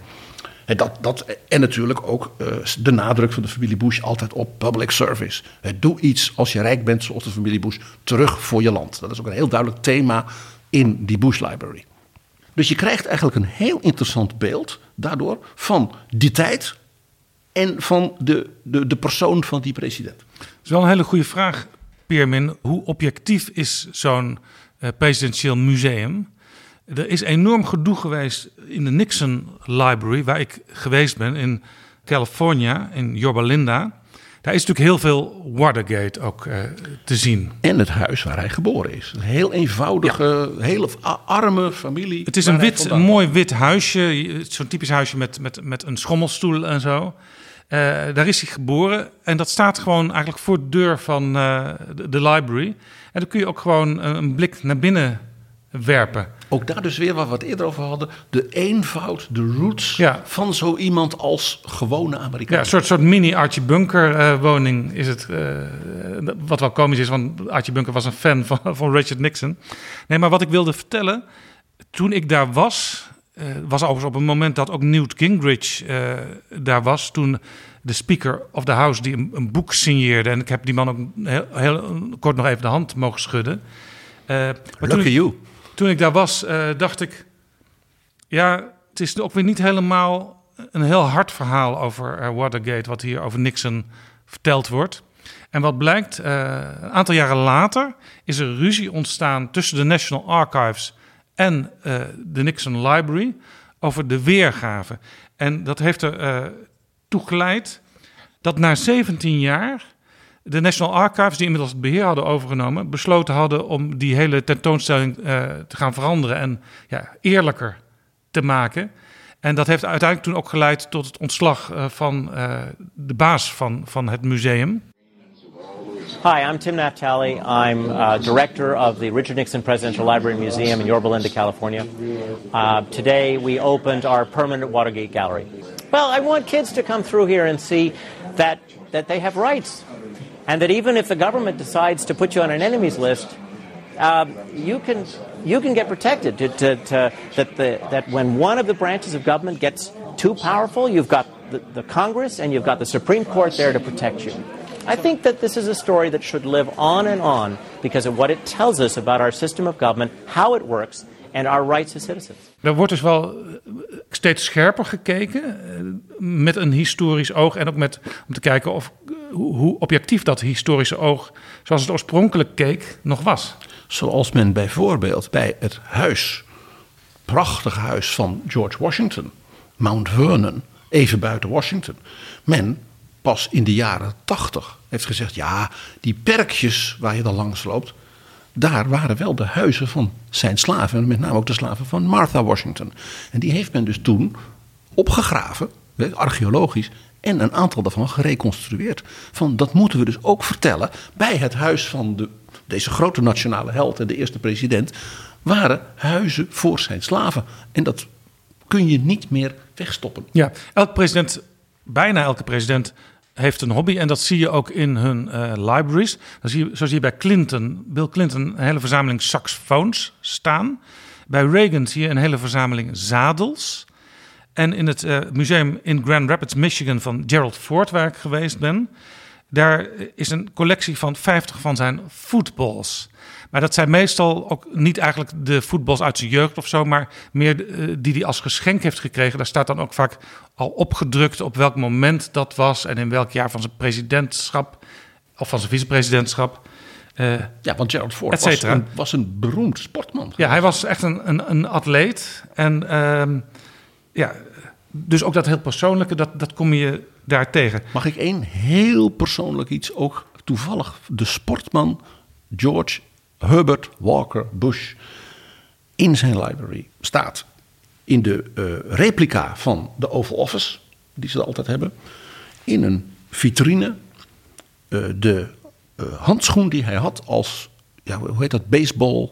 En natuurlijk ook de nadruk van de familie Bush altijd op public service. Doe iets als je rijk bent, zoals de familie Bush, terug voor je land. Dat is ook een heel duidelijk thema in die Bush Library. Dus je krijgt eigenlijk een heel interessant beeld daardoor van die tijd en van de persoon van die president. Dat is wel een hele goede vraag, Pirmin. Hoe objectief is zo'n presidentieel museum? Er is enorm gedoe geweest in de Nixon Library, waar ik geweest ben in California, in Yorba Linda. Daar is natuurlijk heel veel Watergate ook te zien. En het huis waar hij geboren is. Een heel eenvoudige, hele arme familie. Het is een mooi wit huisje, zo'n typisch huisje met een schommelstoel en zo. Daar is hij geboren en dat staat gewoon eigenlijk voor de deur van de library. En dan kun je ook gewoon een blik naar binnen werpen. Ook daar dus weer waar we het eerder over hadden. De eenvoud, de roots van zo iemand als gewone Amerikaan. Ja, een soort mini Archie Bunker woning is het. Wat wel komisch is, want Archie Bunker was een fan van Richard Nixon. Nee, maar wat ik wilde vertellen. Toen ik daar was overigens op een moment dat ook Newt Gingrich daar was. Toen de Speaker of the House die een boek signeerde. En ik heb die man ook heel kort nog even de hand mogen schudden. Lucky you. Toen ik daar was, dacht ik, het is ook weer niet helemaal een heel hard verhaal over Watergate, wat hier over Nixon verteld wordt. En wat blijkt, een aantal jaren later is er ruzie ontstaan tussen de National Archives en de Nixon Library over de weergave. En dat heeft er toe geleid dat na 17 jaar de National Archives, die inmiddels het beheer hadden overgenomen, besloten hadden om die hele tentoonstelling te gaan veranderen en eerlijker te maken. En dat heeft uiteindelijk toen ook geleid tot het ontslag van de baas van het museum. Hi, I'm Tim Naftali. I'm director of the Richard Nixon Presidential Library and Museum in Yorba Linda, California. Today we opened our permanent Watergate Gallery. Well, I want kids to come through here and see that they have rights. And that even if the government decides to put you on an enemies list, you can get protected. That when one of the branches of government gets too powerful, you've got the Congress and you've got the Supreme Court there to protect you. I think that this is a story that should live on and on because of what it tells us about our system of government, how it works, and our rights as citizens. Er wordt dus wel steeds scherper gekeken met een historisch oog en ook om te kijken hoe objectief dat historische oog, zoals het oorspronkelijk keek, nog was. Zoals men bijvoorbeeld bij het prachtige huis van George Washington, Mount Vernon, even buiten Washington, men pas in de jaren 80 heeft gezegd, ja, die perkjes waar je dan langs loopt, daar waren wel de huizen van zijn slaven, met name ook de slaven van Martha Washington. En die heeft men dus toen opgegraven, archeologisch, en een aantal daarvan gereconstrueerd. Van dat moeten we dus ook vertellen bij het huis van deze grote nationale held en de eerste president, waren huizen voor zijn slaven. En dat kun je niet meer wegstoppen. Ja, bijna elke president heeft een hobby en dat zie je ook in hun libraries. Zo zie je bij Bill Clinton een hele verzameling saxofoons staan. Bij Reagan zie je een hele verzameling zadels. En in het museum in Grand Rapids, Michigan van Gerald Ford, waar ik geweest ben, daar is een collectie van 50 van zijn footballs. Maar dat zijn meestal ook niet eigenlijk de footballs uit zijn jeugd of zo, maar meer die hij als geschenk heeft gekregen. Daar staat dan ook vaak al opgedrukt op welk moment dat was en in welk jaar van zijn presidentschap of van zijn vicepresidentschap. Ja, want Gerald Ford was een beroemd sportman. Ja, hij was echt een atleet. En dus ook dat heel persoonlijke, dat kom je daar tegen. Mag ik één heel persoonlijk iets, ook toevallig de sportman George Herbert Walker Bush in zijn library staat in de replica van de Oval Office, die ze altijd hebben, in een vitrine de handschoen die hij had als, hoe heet dat, baseball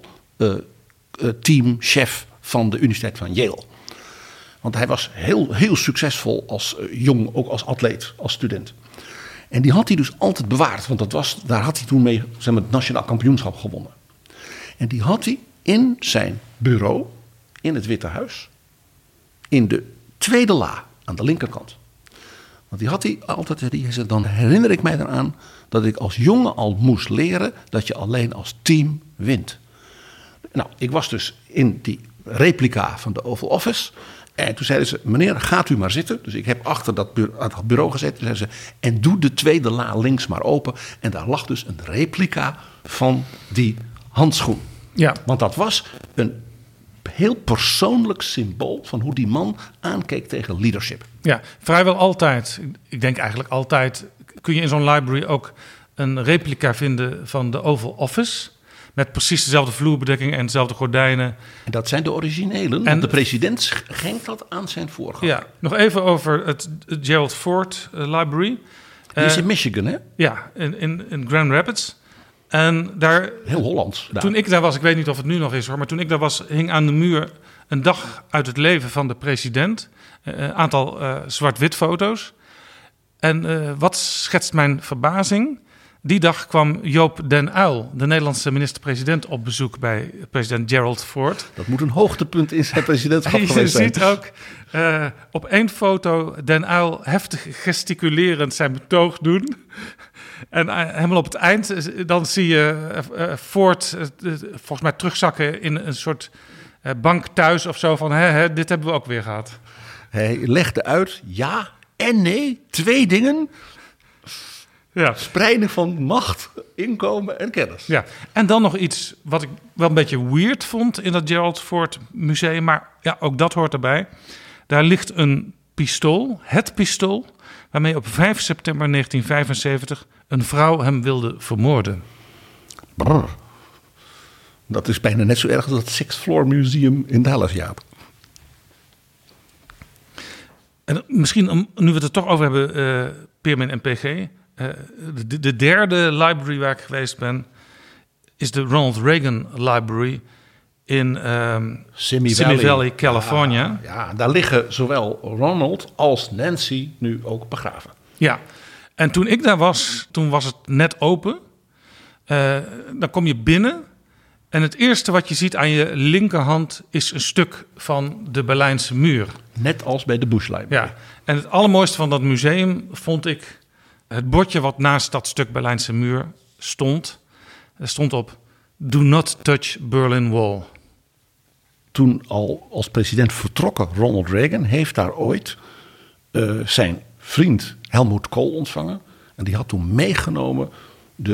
teamchef van de Universiteit van Yale. Want hij was heel succesvol als jong, ook als atleet, als student. En die had hij dus altijd bewaard, want daar had hij toen mee het nationaal kampioenschap gewonnen. En die had hij in zijn bureau in het Witte Huis, in de tweede la aan de linkerkant. Want die had hij altijd, hij zei, dan herinner ik mij eraan dat ik als jongen al moest leren dat je alleen als team wint. Nou, ik was dus in die replica van de Oval Office. En toen zeiden ze, meneer, gaat u maar zitten. Dus ik heb achter dat bureau gezeten. Toen zeiden ze, en doe de tweede la links maar open. En daar lag dus een replica van die handschoen. Ja. Want dat was een heel persoonlijk symbool van hoe die man aankeek tegen leadership. Ja, vrijwel altijd, ik denk eigenlijk altijd, kun je in zo'n library ook een replica vinden van de Oval Office. Met precies dezelfde vloerbedekking en dezelfde gordijnen. En dat zijn de originelen. En de president schenkt dat aan zijn voorganger. Ja, nog even over het Gerald Ford Library. Die is in Michigan, hè? Ja, in Grand Rapids. En daar, heel Hollands. Toen ik daar was, ik weet niet of het nu nog is hoor, maar toen ik daar was, hing aan de muur een dag uit het leven van de president. Een aantal zwart-wit foto's. En wat schetst mijn verbazing? Die dag kwam Joop den Uyl, de Nederlandse minister-president, op bezoek bij president Gerald Ford. Dat moet een hoogtepunt in zijn presidentschap geweest zijn. Je ziet ook op één foto den Uyl heftig gesticulerend zijn betoog doen. En helemaal op het eind, dan zie je Ford volgens mij terugzakken in een soort bank thuis of zo van dit hebben we ook weer gehad. Hij legde uit ja en nee, 2 dingen. Ja. Spreiden van macht, inkomen en kennis. Ja, en dan nog iets wat ik wel een beetje weird vond in dat Gerald Ford museum, maar ja, ook dat hoort erbij. Daar ligt een pistool, het pistool, waarmee op 5 september 1975 een vrouw hem wilde vermoorden. Brrr. Dat is bijna net zo erg als het Sixth Floor Museum in Dallas, Jaap. En misschien, nu we het er toch over hebben, Pirmin en PG... de derde library waar ik geweest ben is de Ronald Reagan Library in Simi Valley, California. Ja, daar liggen zowel Ronald als Nancy nu ook begraven. Ja, en toen ik daar was, toen was het net open. Dan kom je binnen en het eerste wat je ziet aan je linkerhand is een stuk van de Berlijnse muur. Net als bij de Bush Library. Ja, en het allermooiste van dat museum vond ik het bordje wat naast dat stuk Berlijnse muur stond. Er stond op Do not touch Berlin Wall. Toen al als president vertrokken Ronald Reagan heeft daar ooit zijn vriend Helmut Kohl ontvangen. En die had toen meegenomen de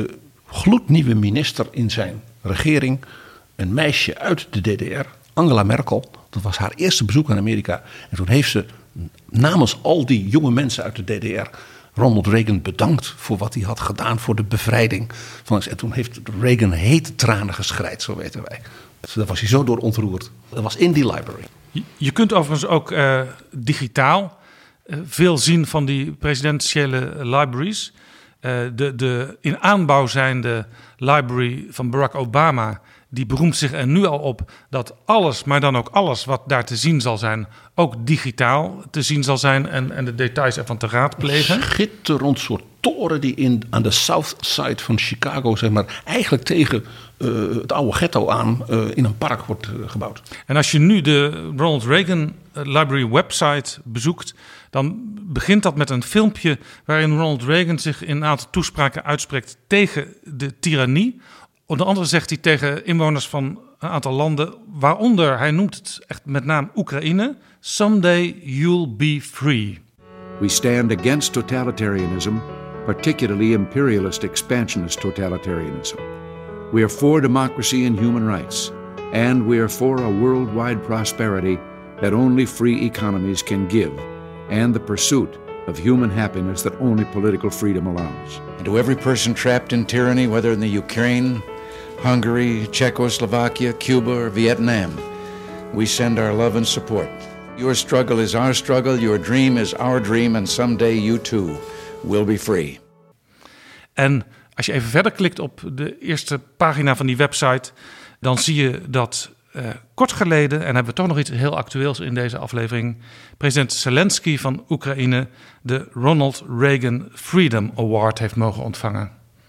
gloednieuwe minister in zijn regering, een meisje uit de DDR, Angela Merkel. Dat was haar eerste bezoek aan Amerika. En toen heeft ze namens al die jonge mensen uit de DDR Ronald Reagan bedankt voor wat hij had gedaan voor de bevrijding. En toen heeft Reagan hete tranen geschreid, zo weten wij. Daar was hij zo door ontroerd. Dat was in die library. Je kunt overigens ook digitaal veel zien van die presidentiële libraries. De in aanbouw zijnde library van Barack Obama, die beroemt zich er nu al op dat alles, maar dan ook alles wat daar te zien zal zijn, ook digitaal te zien zal zijn en de details ervan te raadplegen. Een schitterend soort toren die aan de South Side van Chicago, zeg maar, eigenlijk tegen het oude ghetto aan in een park wordt gebouwd. En als je nu de Ronald Reagan Library website bezoekt, dan begint dat met een filmpje waarin Ronald Reagan zich in een aantal toespraken uitspreekt tegen de tirannie. Onder andere zegt hij tegen inwoners van een aantal landen, waaronder, hij noemt het echt met name Oekraïne, someday you'll be free. We stand against totalitarianism, particularly imperialist expansionist totalitarianism. We are for democracy and human rights, and we are for a worldwide prosperity that only free economies can give, and the pursuit of human happiness that only political freedom allows. And to every person trapped in tyranny, whether in the Ukraine, Hungary, Czechoslovakia, Cuba, or Vietnam, we send our love and support. Your struggle is our struggle, your dream is our dream, and someday you too will be free. En als je even verder klikt op de eerste pagina van die website, dan zie je dat kort geleden, en hebben we toch nog iets heel actueels in deze aflevering, president Zelensky van Oekraïne de Ronald Reagan Freedom Award heeft mogen ontvangen.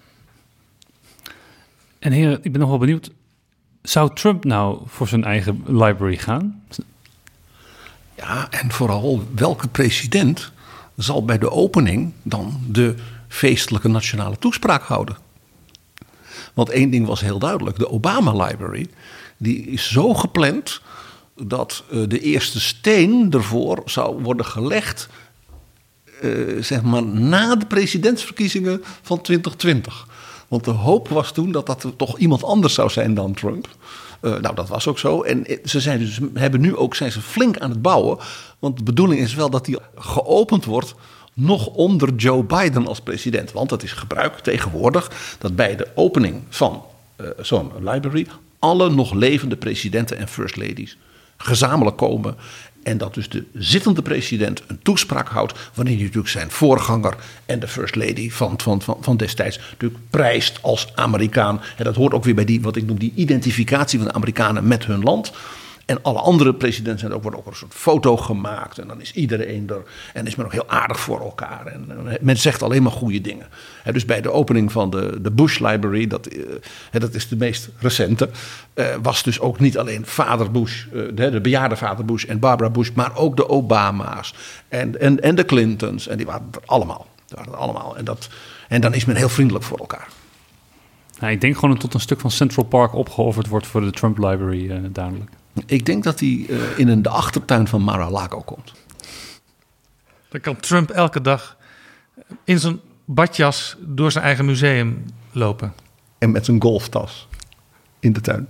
En heren, ik ben nog wel benieuwd, zou Trump nou voor zijn eigen library gaan? Ja, en vooral welke president zal bij de opening dan de feestelijke nationale toespraak houden? Want één ding was heel duidelijk, de Obama Library, die is zo gepland dat de eerste steen ervoor zou worden gelegd, zeg maar na de presidentsverkiezingen van 2020. Want de hoop was toen dat dat toch iemand anders zou zijn dan Trump. Nou, dat was ook zo. En zijn ze flink aan het bouwen. Want de bedoeling is wel dat die geopend wordt nog onder Joe Biden als president. Want het is gebruik tegenwoordig dat bij de opening van zo'n library alle nog levende presidenten en first ladies gezamenlijk komen. En dat dus de zittende president een toespraak houdt, wanneer hij natuurlijk zijn voorganger en de first lady van destijds natuurlijk prijst als Amerikaan. En dat hoort ook weer bij die, wat ik noem, die identificatie van de Amerikanen met hun land. En alle andere presidenten wordt ook een soort foto gemaakt. En dan is iedereen er. En is men ook heel aardig voor elkaar. En men zegt alleen maar goede dingen. Dus bij de opening van de Bush Library, dat is de meest recente, was dus ook niet alleen vader Bush, de bejaarde vader Bush en Barbara Bush, maar ook de Obama's en de Clintons. En die waren er allemaal. En dan is men heel vriendelijk voor elkaar. Nou, ik denk gewoon dat tot een stuk van Central Park opgeofferd wordt voor de Trump Library, duidelijk. Ik denk dat hij in de achtertuin van Mar-a-Lago komt. Dan kan Trump elke dag in zijn badjas door zijn eigen museum lopen. En met zijn golftas in de tuin.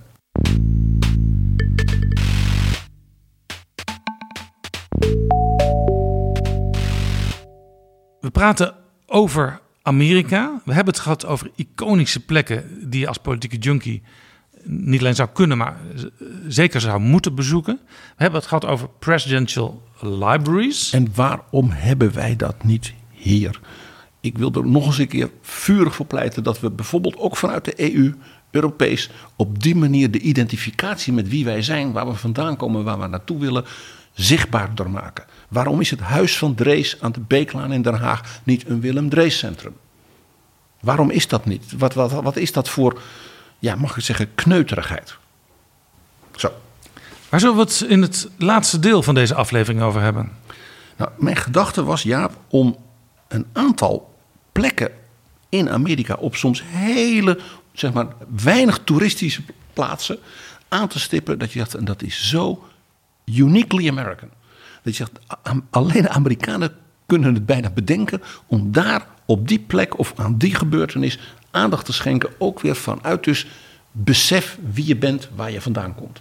We praten over Amerika. We hebben het gehad over iconische plekken die je als politieke junkie niet alleen zou kunnen, maar zeker zou moeten bezoeken. We hebben het gehad over presidential libraries. En waarom hebben wij dat niet hier? Ik wil er nog eens een keer vurig voor pleiten dat we bijvoorbeeld ook vanuit de EU, Europees, op die manier de identificatie met wie wij zijn, waar we vandaan komen, waar we naartoe willen, zichtbaarder maken. Waarom is het Huis van Drees aan de Beeklaan in Den Haag niet een Willem Drees centrum? Waarom is dat niet? Wat is dat voor, ja, mag ik zeggen, kneuterigheid? Zo. Waar zullen we het in het laatste deel van deze aflevering over hebben? Nou, mijn gedachte was, Jaap, om een aantal plekken in Amerika op soms hele, zeg maar, weinig toeristische plaatsen aan te stippen. Dat je dacht, en dat is zo uniquely American. Dat je zegt, alleen de Amerikanen kunnen het bijna bedenken om daar op die plek of aan die gebeurtenis aandacht te schenken. Ook weer vanuit dus besef wie je bent, waar je vandaan komt.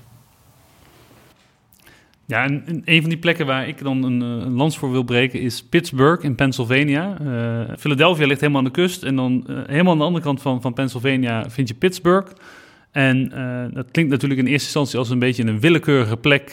Ja, en een van die plekken waar ik dan een lans voor wil breken is Pittsburgh in Pennsylvania. Philadelphia ligt helemaal aan de kust en dan helemaal aan de andere kant van Pennsylvania vind je Pittsburgh. En dat klinkt natuurlijk in eerste instantie als een beetje een willekeurige plek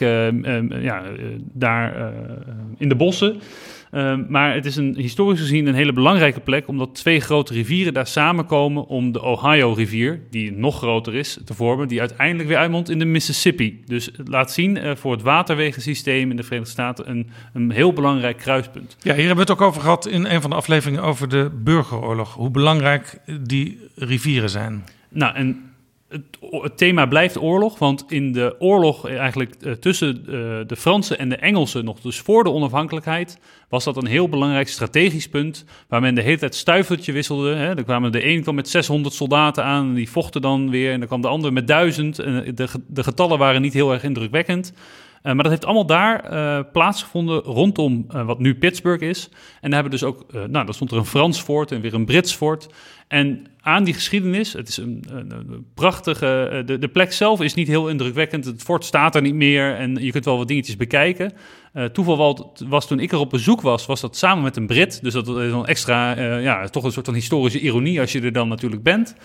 daar in de bossen. Maar het is historisch gezien een hele belangrijke plek, omdat 2 grote rivieren daar samenkomen om de Ohio-rivier, die nog groter is, te vormen, die uiteindelijk weer uitmondt in de Mississippi. Dus het laat zien voor het waterwegensysteem in de Verenigde Staten een heel belangrijk kruispunt. Ja, hier hebben we het ook over gehad in een van de afleveringen over de burgeroorlog. Hoe belangrijk die rivieren zijn. Nou, en het thema blijft oorlog, want in de oorlog eigenlijk tussen de Fransen en de Engelsen, nog dus voor de onafhankelijkheid, was dat een heel belangrijk strategisch punt, waar men de hele tijd stuivertje wisselde. Hè. De een kwam met 600 soldaten aan, en die vochten dan weer, en dan kwam de ander met 1000. De getallen waren niet heel erg indrukwekkend. Maar dat heeft allemaal daar plaatsgevonden rondom wat nu Pittsburgh is. En daar hebben dus ook, daar stond er een Frans fort en weer een Brits fort. En aan die geschiedenis, het is een prachtige... De plek zelf is niet heel indrukwekkend. Het fort staat er niet meer en je kunt wel wat dingetjes bekijken. Toeval was toen ik er op bezoek was dat samen met een Brit. Dus dat is dan extra, toch een soort van historische ironie als je er dan natuurlijk bent.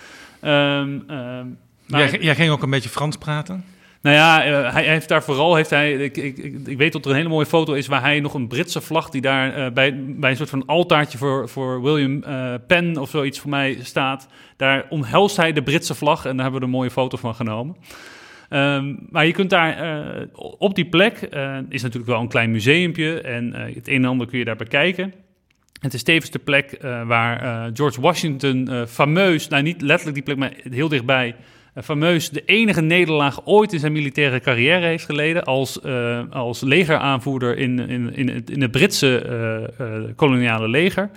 Jij ging ook een beetje Frans praten? Nou ja, hij heeft daar vooral... Ik weet dat er een hele mooie foto is waar hij nog een Britse vlag die daar bij een soort van altaartje voor William Penn of zoiets voor mij staat. Daar omhelst hij de Britse vlag en daar hebben we een mooie foto van genomen. Maar je kunt daar op die plek, is natuurlijk wel een klein museumpje en het een en ander kun je daar bekijken. Het is tevens de plek waar George Washington fameus, niet letterlijk die plek, maar heel dichtbij, fameus de enige nederlaag ooit in zijn militaire carrière heeft geleden als legeraanvoerder in het Britse koloniale leger.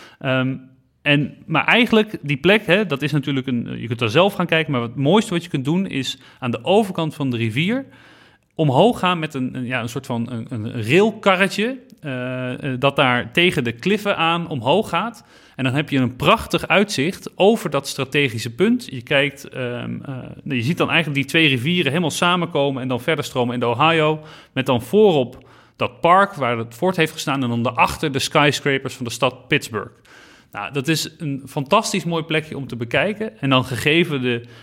Maar eigenlijk die plek, dat is natuurlijk je kunt daar zelf gaan kijken, maar het mooiste wat je kunt doen is aan de overkant van de rivier omhoog gaan met een soort van een railkarretje dat daar tegen de kliffen aan omhoog gaat. En dan heb je een prachtig uitzicht over dat strategische punt. Je kijkt, je ziet dan eigenlijk die 2 rivieren helemaal samenkomen en dan verder stromen in de Ohio. Met dan voorop dat park waar het fort heeft gestaan en dan daarachter de skyscrapers van de stad Pittsburgh. Nou, dat is een fantastisch mooi plekje om te bekijken. En dan gegeven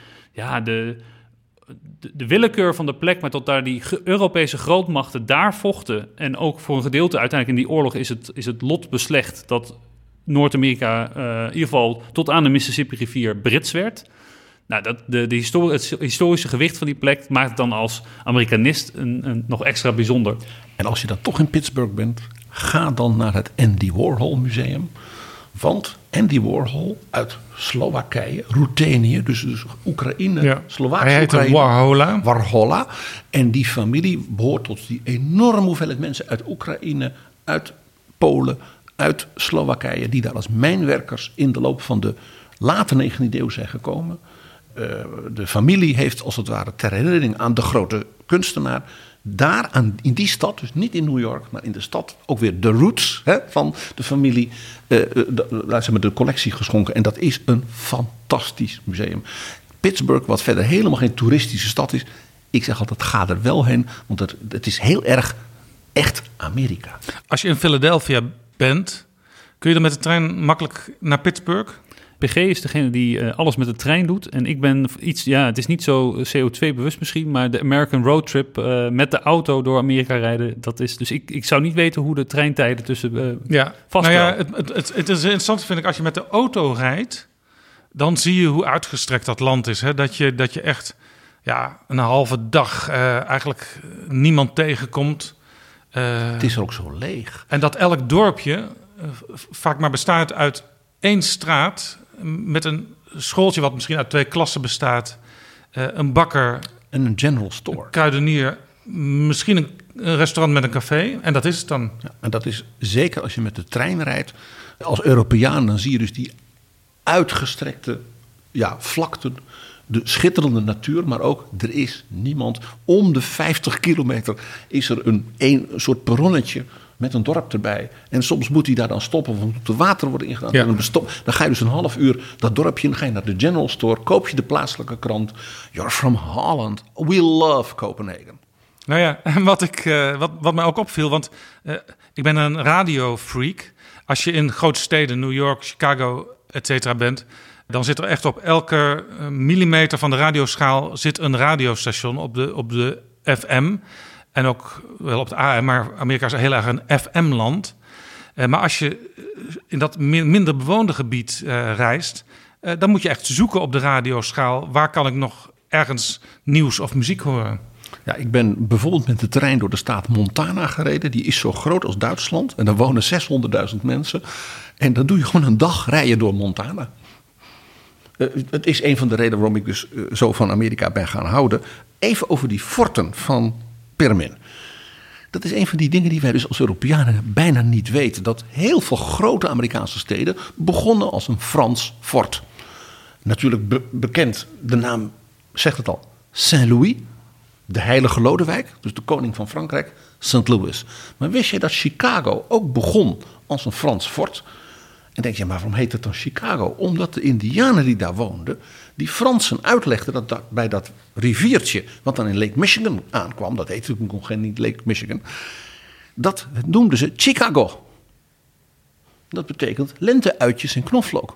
de willekeur van de plek, maar tot daar die Europese grootmachten daar vochten. En ook voor een gedeelte uiteindelijk in die oorlog is het lot beslecht dat Noord-Amerika in ieder geval tot aan de Mississippi-rivier Brits werd. Nou, het historische gewicht van die plek maakt het dan als Amerikanist nog extra bijzonder. En als je dan toch in Pittsburgh bent, ga dan naar het Andy Warhol Museum. Want Andy Warhol uit Slowakije, Roetenië, dus Oekraïne, Slovakië. Hij heette Warhola. En die familie behoort tot die enorme hoeveelheid mensen uit Oekraïne, uit Polen, uit Slowakije, die daar als mijnwerkers in de loop van de late 19e eeuw zijn gekomen. De familie heeft als het ware ter herinnering aan de grote kunstenaar daar in die stad, dus niet in New York, maar in de stad, ook weer de roots van de familie, de collectie geschonken. En dat is een fantastisch museum. Pittsburgh, wat verder helemaal geen toeristische stad is, ik zeg altijd, ga er wel heen, want het is heel erg echt Amerika. Als je in Philadelphia bent, kun je dan met de trein makkelijk naar Pittsburgh? PG is degene die alles met de trein doet. En ik ben het is niet zo CO2-bewust misschien, maar de American Road Trip met de auto door Amerika rijden, dat is... Dus ik zou niet weten hoe de treintijden tussen vaststellen. Het is interessant, vind ik, als je met de auto rijdt, dan zie je hoe uitgestrekt dat land is. Hè? Dat je echt een halve dag eigenlijk niemand tegenkomt. Het is ook zo leeg. En dat elk dorpje vaak maar bestaat uit 1 straat met een schooltje wat misschien uit 2 klassen bestaat, een bakker en een general store, een kruidenier, misschien een restaurant met een café, en dat is het dan. Ja, en dat is zeker als je met de trein rijdt. Als Europeaan dan zie je dus die uitgestrekte vlakten, de schitterende natuur, maar ook er is niemand. Om de 50 kilometer is er een soort perronnetje met een dorp erbij. En soms moet hij daar dan stoppen, want er water worden ingedaan. Ja. Dan ga je dus een half uur dat dorpje in, dan ga je naar de General Store, koop je de plaatselijke krant. You're from Holland. We love Copenhagen. Nou ja, en wat mij ook opviel, want ik ben een radiofreak. Als je in grote steden, New York, Chicago, et cetera bent, dan zit er echt op elke millimeter van de radioschaal zit een radiostation op de FM. En ook wel op de AM, maar Amerika is heel erg een FM-land. Maar als je in dat minder bewoonde gebied reist, dan moet je echt zoeken op de radioschaal. Waar kan ik nog ergens nieuws of muziek horen? Ja, ik ben bijvoorbeeld met de trein door de staat Montana gereden. Die is zo groot als Duitsland. En daar wonen 600.000 mensen. En dan doe je gewoon een dag rijden door Montana. Het is een van de redenen waarom ik dus zo van Amerika ben gaan houden. Even over die forten van Permin. Dat is een van die dingen die wij dus als Europeanen bijna niet weten. Dat heel veel grote Amerikaanse steden begonnen als een Frans fort. Natuurlijk bekend, de naam zegt het al, Saint-Louis. De heilige Lodewijk, dus de koning van Frankrijk, St. Louis. Maar wist je dat Chicago ook begon als een Frans fort? En denk je, maar waarom heet het dan Chicago? Omdat de Indianen die daar woonden, die Fransen uitlegden dat bij dat riviertje, wat dan in Lake Michigan aankwam, dat heette natuurlijk nog geen Lake Michigan, dat noemden ze Chicago. Dat betekent lenteuitjes en knoflook.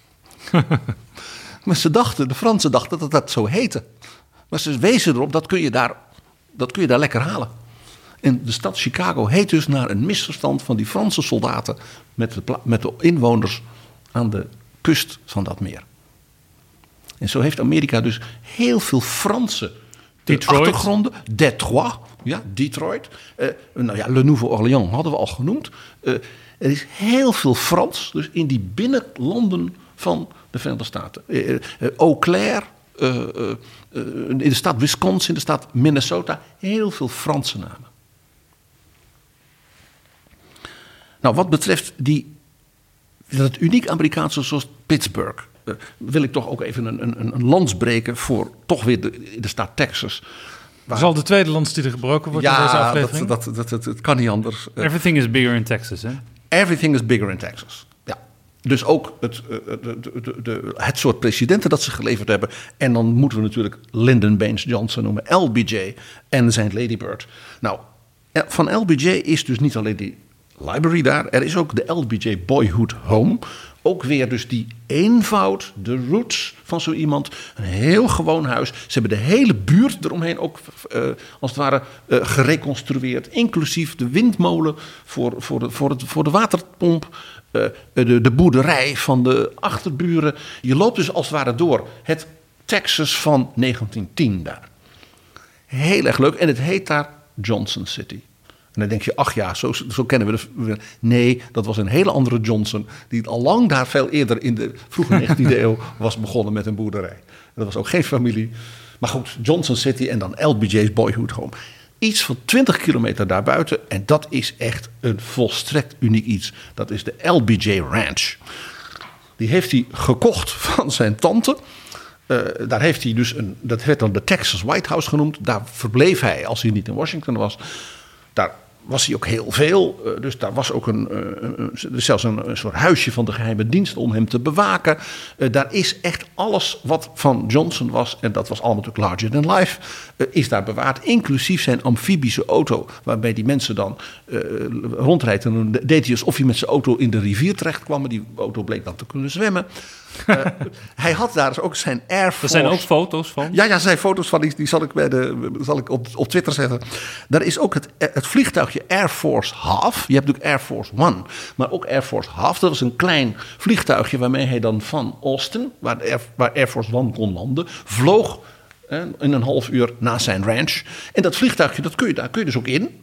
Maar de Fransen dachten dat dat zo heette. Maar ze wezen erop, dat kun je daar lekker halen. En de stad Chicago heet dus naar een misverstand van die Franse soldaten met de inwoners aan de kust van dat meer. En zo heeft Amerika dus heel veel Franse achtergronden. Detroit, ja, Detroit. Le Nouveau-Orléans hadden we al genoemd. Er is heel veel Frans, dus in die binnenlanden van de Verenigde Staten. Eau Claire, in de staat Wisconsin, in de staat Minnesota, heel veel Franse namen. Nou, wat betreft dat uniek Amerikaanse zoals Pittsburgh, wil ik toch ook even een lans breken voor toch weer de staat Texas. Dat is al de tweede lans die er gebroken wordt in deze aflevering. Dat kan niet anders. Everything is bigger in Texas, hè? Everything is bigger in Texas, ja. Dus ook het soort presidenten dat ze geleverd hebben. En dan moeten we natuurlijk Lyndon Baines Johnson noemen, LBJ en zijn Lady Bird. Nou, van LBJ is dus niet alleen die library daar. Er is ook de LBJ Boyhood Home. Ook weer dus die eenvoud, de roots van zo iemand. Een heel gewoon huis. Ze hebben de hele buurt eromheen ook als het ware gereconstrueerd. Inclusief de windmolen voor de waterpomp. De boerderij van de achterburen. Je loopt dus als het ware door het Texas van 1910 daar. Heel erg leuk. En het heet daar Johnson City. En dan denk je, ach ja, zo kennen we de... Nee, dat was een hele andere Johnson, die al lang daar veel eerder in de vroege 19e eeuw was begonnen met een boerderij. Dat was ook geen familie. Maar goed, Johnson City en dan LBJ's Boyhood Home. Iets van 20 kilometer daarbuiten. En dat is echt een volstrekt uniek iets. Dat is de LBJ Ranch. Die heeft hij gekocht van zijn tante. Daar heeft hij dus dat werd dan de Texas White House genoemd. Daar verbleef hij als hij niet in Washington was. Daar was hij ook heel veel. Dus daar was ook zelfs een soort huisje van de geheime dienst om hem te bewaken. Daar is echt alles wat van Johnson was, en dat was allemaal natuurlijk larger than life, is daar bewaard. Inclusief zijn amfibische auto, waarbij die mensen dan rondrijdt. En dan deed hij alsof hij met zijn auto in de rivier terecht kwam. Maar die auto bleek dan te kunnen zwemmen. Hij had daar dus ook zijn Air Force. Er zijn ook foto's van? Ja, er zijn foto's van. Die zal ik op Twitter zetten. Daar is ook het vliegtuigje Air Force Half. Je hebt natuurlijk Air Force One, maar ook Air Force Half. Dat was een klein vliegtuigje waarmee hij dan van Austin, waar Air Force One kon landen, vloog in een half uur naar zijn ranch. En dat vliegtuigje, daar kun je dus ook in.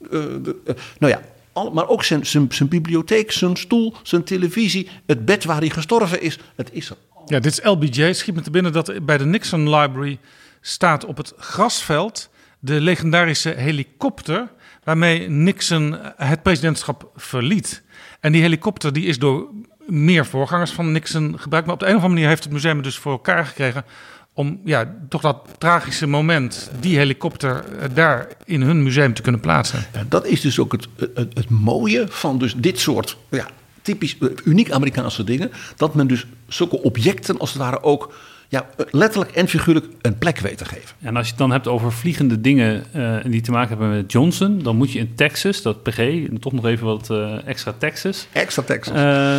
Maar ook zijn bibliotheek, zijn stoel, zijn televisie, het bed waar hij gestorven is. Het is er. Ja, dit is LBJ. Schiet me te binnen dat bij de Nixon Library staat op het grasveld de legendarische helikopter waarmee Nixon het presidentschap verliet. En die helikopter die is door meer voorgangers van Nixon gebruikt. Maar op de een of andere manier heeft het museum dus voor elkaar gekregen om toch dat tragische moment, die helikopter daar in hun museum te kunnen plaatsen. Ja, dat is dus ook het mooie van dus dit soort typisch uniek Amerikaanse dingen. Dat men dus zulke objecten als het ware ook letterlijk en figuurlijk een plek weet te geven. En als je het dan hebt over vliegende dingen die te maken hebben met Johnson, dan moet je in Texas, dat PG, toch nog even wat extra Texas. Extra Texas.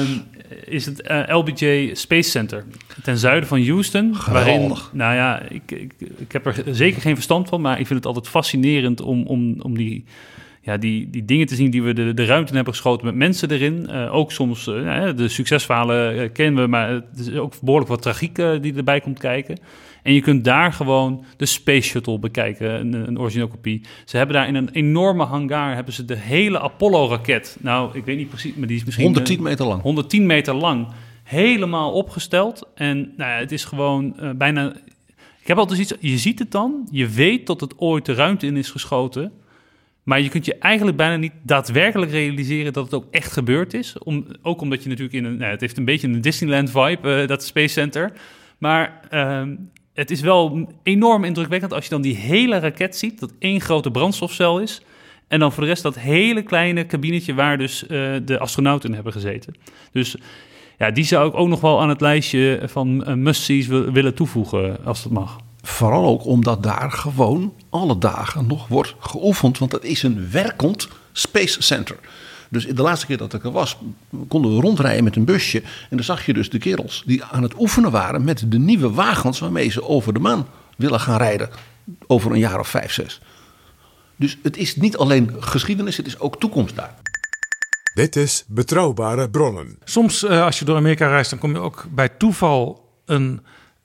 Is het LBJ Space Center ten zuiden van Houston. Geweldig. Waarin, ik heb er zeker geen verstand van, maar ik vind het altijd fascinerend om die dingen te zien die we de ruimte in hebben geschoten met mensen erin. Ook soms de succesverhalen kennen we, maar het is ook behoorlijk wat tragiek die erbij komt kijken. En je kunt daar gewoon de Space Shuttle bekijken, een origineel kopie. Ze hebben daar in een enorme hangar de hele Apollo-raket. Nou, ik weet niet precies, maar die is misschien 110 meter lang. 110 meter lang. Helemaal opgesteld. En het is gewoon bijna... Ik heb altijd iets... Je ziet het dan, je weet dat het ooit de ruimte in is geschoten. Maar je kunt je eigenlijk bijna niet daadwerkelijk realiseren dat het ook echt gebeurd is. Ook omdat je natuurlijk het heeft een beetje een Disneyland vibe, dat Space Center. Maar het is wel enorm indrukwekkend als je dan die hele raket ziet, dat één grote brandstofcel is. En dan voor de rest dat hele kleine kabinetje waar dus de astronauten in hebben gezeten. Dus die zou ik ook nog wel aan het lijstje van must-sees willen toevoegen, als dat mag. Vooral ook omdat daar gewoon alle dagen nog wordt geoefend. Want het is een werkend Space Center. Dus de laatste keer dat ik er was, konden we rondrijden met een busje. En dan zag je dus de kerels die aan het oefenen waren met de nieuwe wagens waarmee ze over de maan willen gaan rijden. Over een jaar of 5, 6. Dus het is niet alleen geschiedenis, het is ook toekomst daar. Dit is Betrouwbare Bronnen. Soms als je door Amerika reist, dan kom je ook bij toeval een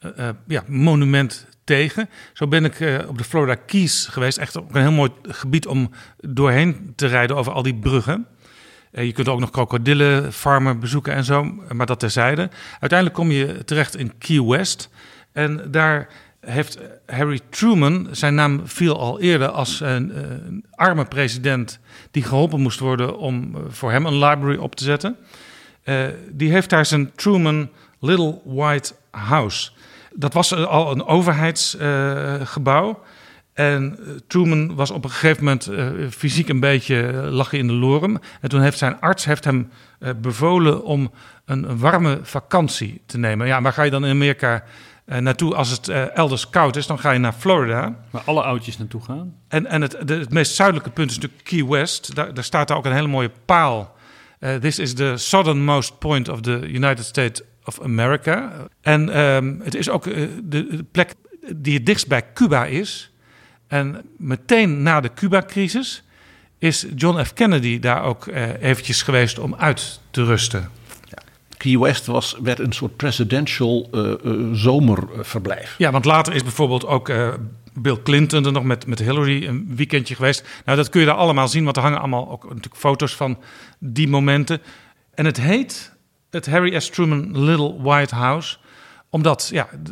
monument tegen. Zo ben ik op de Florida Keys geweest. Echt ook een heel mooi gebied om doorheen te rijden over al die bruggen. Je kunt ook nog krokodillenfarmen bezoeken en zo, maar dat terzijde. Uiteindelijk kom je terecht in Key West. En daar heeft Harry Truman, zijn naam viel al eerder als een arme president die geholpen moest worden om voor hem een library op te zetten. Die heeft daar zijn Truman Little White House. Dat was al een overheidsgebouw. En Truman was op een gegeven moment fysiek een beetje lag in de lorem. En toen heeft zijn arts hem bevolen om een warme vakantie te nemen. Ja, waar ga je dan in Amerika naartoe als het elders koud is? Dan ga je naar Florida. Waar alle oudjes naartoe gaan. En het meest zuidelijke punt is natuurlijk Key West. Daar staat ook een hele mooie paal. This is the southernmost point of the United States of America. En het is ook de plek die het dichtst bij Cuba is. En meteen na de Cuba-crisis is John F. Kennedy daar ook eventjes geweest om uit te rusten. Ja. Key West werd een soort presidential zomerverblijf. Ja, want later is bijvoorbeeld ook Bill Clinton er nog met Hillary een weekendje geweest. Nou, dat kun je daar allemaal zien, want er hangen allemaal ook natuurlijk foto's van die momenten. En het heet het Harry S. Truman Little White House, omdat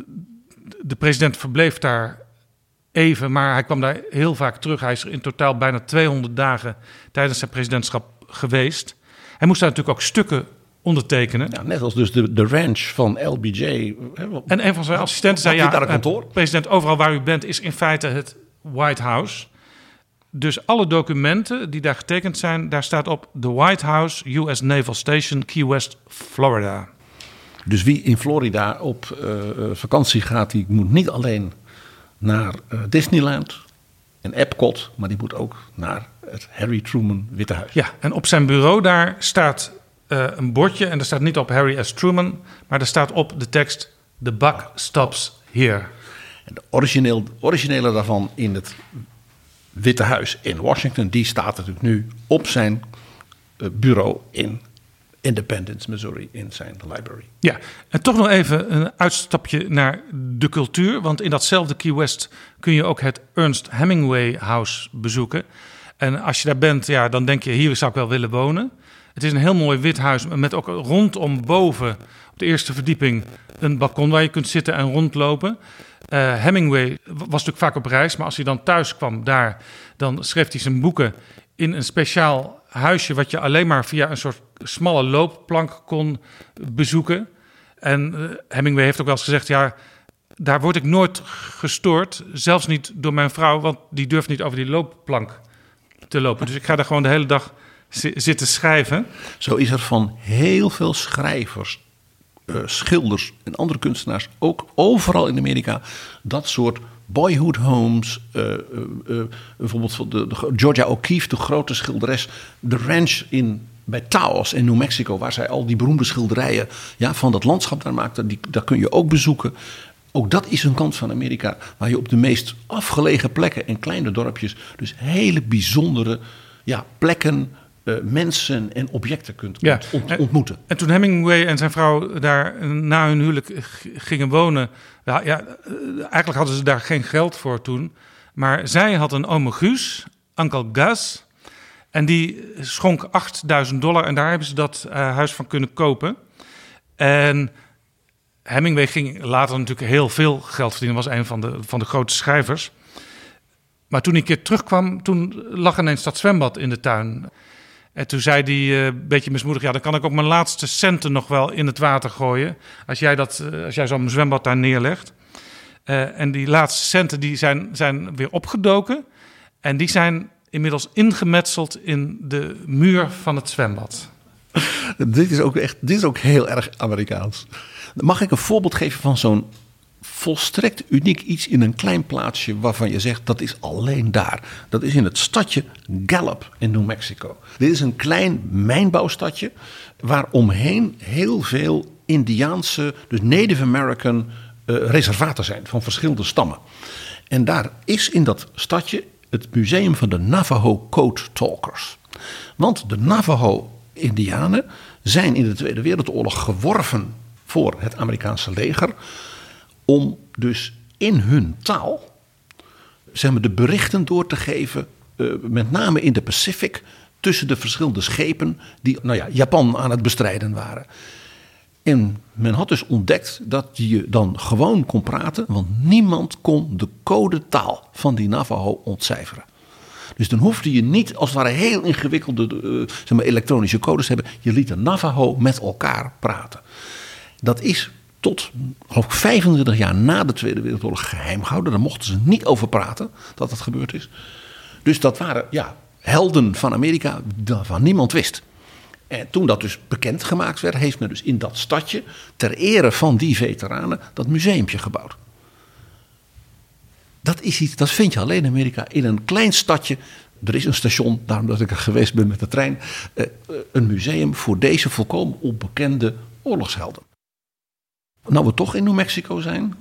de president verbleef daar even, maar hij kwam daar heel vaak terug. Hij is er in totaal bijna 200 dagen tijdens zijn presidentschap geweest. Hij moest daar natuurlijk ook stukken ondertekenen. Ja, net als dus de ranch van LBJ. En een van zijn assistenten zei, president, overal waar u bent is in feite het White House. Dus alle documenten die daar getekend zijn, daar staat op The White House, US Naval Station, Key West, Florida. Dus wie in Florida op vakantie gaat, die moet niet alleen naar Disneyland en Epcot, maar die moet ook naar het Harry Truman Witte Huis. Ja, en op zijn bureau daar staat een bordje en er staat niet op Harry S. Truman, maar er staat op de tekst The buck stops here. En de originele daarvan in het Witte Huis in Washington, die staat natuurlijk nu op zijn bureau in Independence, Missouri, in zijn library. Ja, en toch nog even een uitstapje naar de cultuur. Want in datzelfde Key West kun je ook het Ernest Hemingway House bezoeken. En als je daar bent, dan denk je, hier zou ik wel willen wonen. Het is een heel mooi wit huis met ook rondom boven op de eerste verdieping een balkon waar je kunt zitten en rondlopen. Hemingway was natuurlijk vaak op reis, maar als hij dan thuis kwam daar, dan schreef hij zijn boeken in een speciaal huisje wat je alleen maar via een soort smalle loopplank kon bezoeken. En Hemingway heeft ook wel eens gezegd, Daar word ik nooit gestoord. Zelfs niet door mijn vrouw, want die durft niet over die loopplank te lopen. Dus ik ga daar gewoon de hele dag zitten schrijven. Zo is er van heel veel schrijvers, schilders en andere kunstenaars, ook overal in Amerika, dat soort boyhood homes. Bijvoorbeeld van de Georgia O'Keeffe, de grote schilderes, de ranch bij Taos in New Mexico, waar zij al die beroemde schilderijen van dat landschap daar maakte, daar kun je ook bezoeken. Ook dat is een kant van Amerika waar je op de meest afgelegen plekken en kleine dorpjes dus hele bijzondere plekken, mensen en objecten kunt ontmoeten. En toen Hemingway en zijn vrouw daar na hun huwelijk gingen wonen, eigenlijk hadden ze daar geen geld voor toen, maar zij had een ome Guus, Uncle Gus, en die schonk $8.000 en daar hebben ze dat huis van kunnen kopen. En Hemingway ging later natuurlijk heel veel geld verdienen, was een van de grote schrijvers. Maar toen hij een keer terugkwam, toen lag ineens dat zwembad in de tuin. En toen zei hij een beetje mismoedig, dan kan ik ook mijn laatste centen nog wel in het water gooien. Als jij zo'n zwembad daar neerlegt. En die laatste centen die zijn weer opgedoken. En die zijn inmiddels ingemetseld in de muur van het zwembad. Dit is ook heel erg Amerikaans. Mag ik een voorbeeld geven van zo'n volstrekt uniek iets in een klein plaatsje waarvan je zegt dat is alleen daar. Dat is in het stadje Gallup in New Mexico. Dit is een klein mijnbouwstadje waar omheen heel veel Indiaanse, dus Native American reservaten zijn van verschillende stammen. En daar is in dat stadje het museum van de Navajo Code Talkers. Want de Navajo-Indianen zijn in de Tweede Wereldoorlog geworven voor het Amerikaanse leger om dus in hun taal de berichten door te geven, met name in de Pacific, tussen de verschillende schepen die Japan aan het bestrijden waren. En men had dus ontdekt dat je dan gewoon kon praten, want niemand kon de codetaal van die Navajo ontcijferen. Dus dan hoefde je niet als het ware heel ingewikkelde elektronische codes te hebben. Je liet de Navajo met elkaar praten. Dat is tot 25 jaar na de Tweede Wereldoorlog geheim gehouden. Daar mochten ze niet over praten dat dat gebeurd is. Dus dat waren helden van Amerika waarvan niemand wist. En toen dat dus bekendgemaakt werd, heeft men dus in dat stadje ter ere van die veteranen dat museumpje gebouwd. Dat is iets, dat vind je alleen in Amerika in een klein stadje. Er is een station, daarom dat ik er geweest ben met de trein, een museum voor deze volkomen onbekende oorlogshelden. Nou, we toch in New Mexico zijn.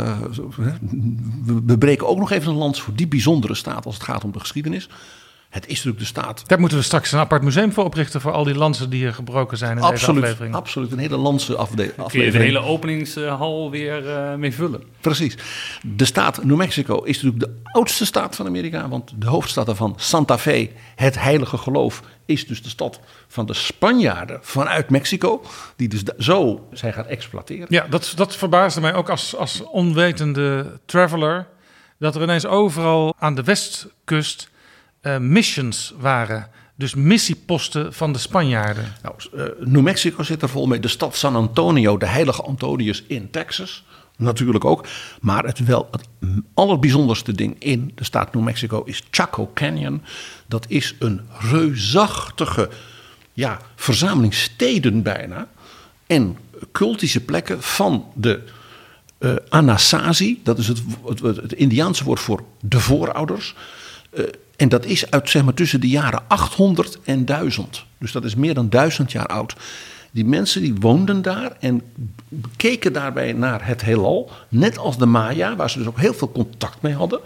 We breken ook nog even een lans voor die bijzondere staat als het gaat om de geschiedenis. Het is natuurlijk de staat. Daar moeten we straks een apart museum voor oprichten voor al die lansen die hier gebroken zijn in deze aflevering. Absoluut, een hele lansen aflevering. Kun je de hele openingshal weer mee vullen. Precies. De staat New Mexico is natuurlijk de oudste staat van Amerika, want de hoofdstad daarvan, Santa Fe, het heilige geloof, is dus de stad van de Spanjaarden vanuit Mexico, die dus zo zijn gaan exploiteren. Ja, dat verbaasde mij ook als onwetende traveler, dat er ineens overal aan de westkust missions waren. Dus missieposten van de Spanjaarden. Nou, New Mexico zit er vol mee. De stad San Antonio, de heilige Antonius in Texas. Natuurlijk ook. Maar het allerbijzonderste ding in de staat New Mexico is Chaco Canyon. Dat is een reusachtige verzameling steden bijna. En cultische plekken van de Anasazi. Dat is het Indiaanse woord voor de voorouders. En dat is uit tussen de jaren 800 en 1000. Dus dat is meer dan 1000 jaar oud. Die mensen die woonden daar en keken daarbij naar het heelal. Net als de Maya, waar ze dus ook heel veel contact mee hadden.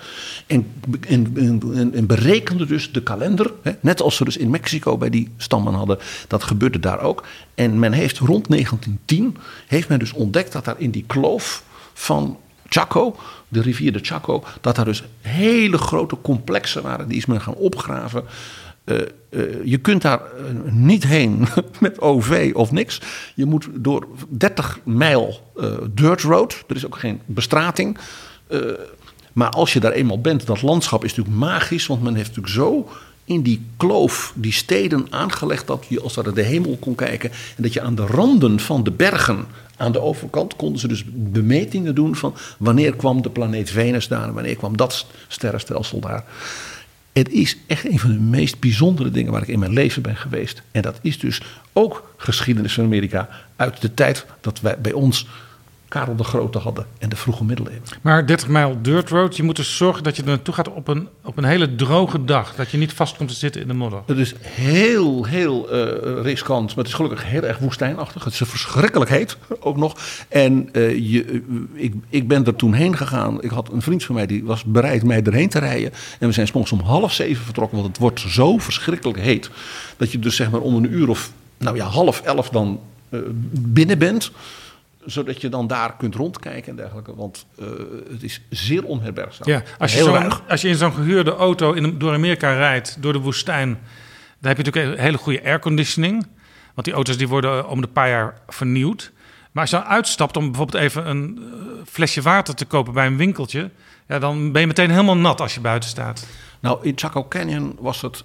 En berekenden dus de kalender. Net als ze dus in Mexico bij die stammen hadden. Dat gebeurde daar ook. En men heeft rond 1910 dus ontdekt dat daar in die kloof van Chaco, de rivier de Chaco, dat daar dus hele grote complexen waren. Die is men gaan opgraven. Je kunt daar niet heen met OV of niks. Je moet door 30 mijl dirt road. Er is ook geen bestrating. Maar als je daar eenmaal bent, dat landschap is natuurlijk magisch. Want men heeft natuurlijk zo in die kloof die steden aangelegd dat je als het de hemel kon kijken. En dat je aan de randen van de bergen aan de overkant konden ze dus bemetingen doen van wanneer kwam de planeet Venus daar en wanneer kwam dat sterrenstelsel daar. Het is echt een van de meest bijzondere dingen waar ik in mijn leven ben geweest. En dat is dus ook geschiedenis van Amerika uit de tijd dat wij bij ons Karel de Grote hadden en de vroege middeleeuwen. Maar 30 mijl dirt road, je moet dus zorgen dat je er naartoe gaat op een hele droge dag. Dat je niet vast komt te zitten in de modder. Het is heel riskant, maar het is gelukkig heel erg woestijnachtig. Het is verschrikkelijk heet ook nog. En ik ben er toen heen gegaan. Ik had een vriend van mij die was bereid mij erheen te rijden. En we zijn 's morgens om 6:30 vertrokken, want het wordt zo verschrikkelijk heet. Dat je dus zeg maar onder een uur of 10:30 dan binnen bent. Zodat je dan daar kunt rondkijken en dergelijke. Want het is zeer onherbergzaam. Ja, als je in zo'n gehuurde auto door Amerika rijdt, door de woestijn, dan heb je natuurlijk een hele goede airconditioning. Want die auto's die worden om de paar jaar vernieuwd. Maar als je dan uitstapt om bijvoorbeeld even een flesje water te kopen bij een winkeltje, ja, dan ben je meteen helemaal nat als je buiten staat. Nou, in Chaco Canyon was het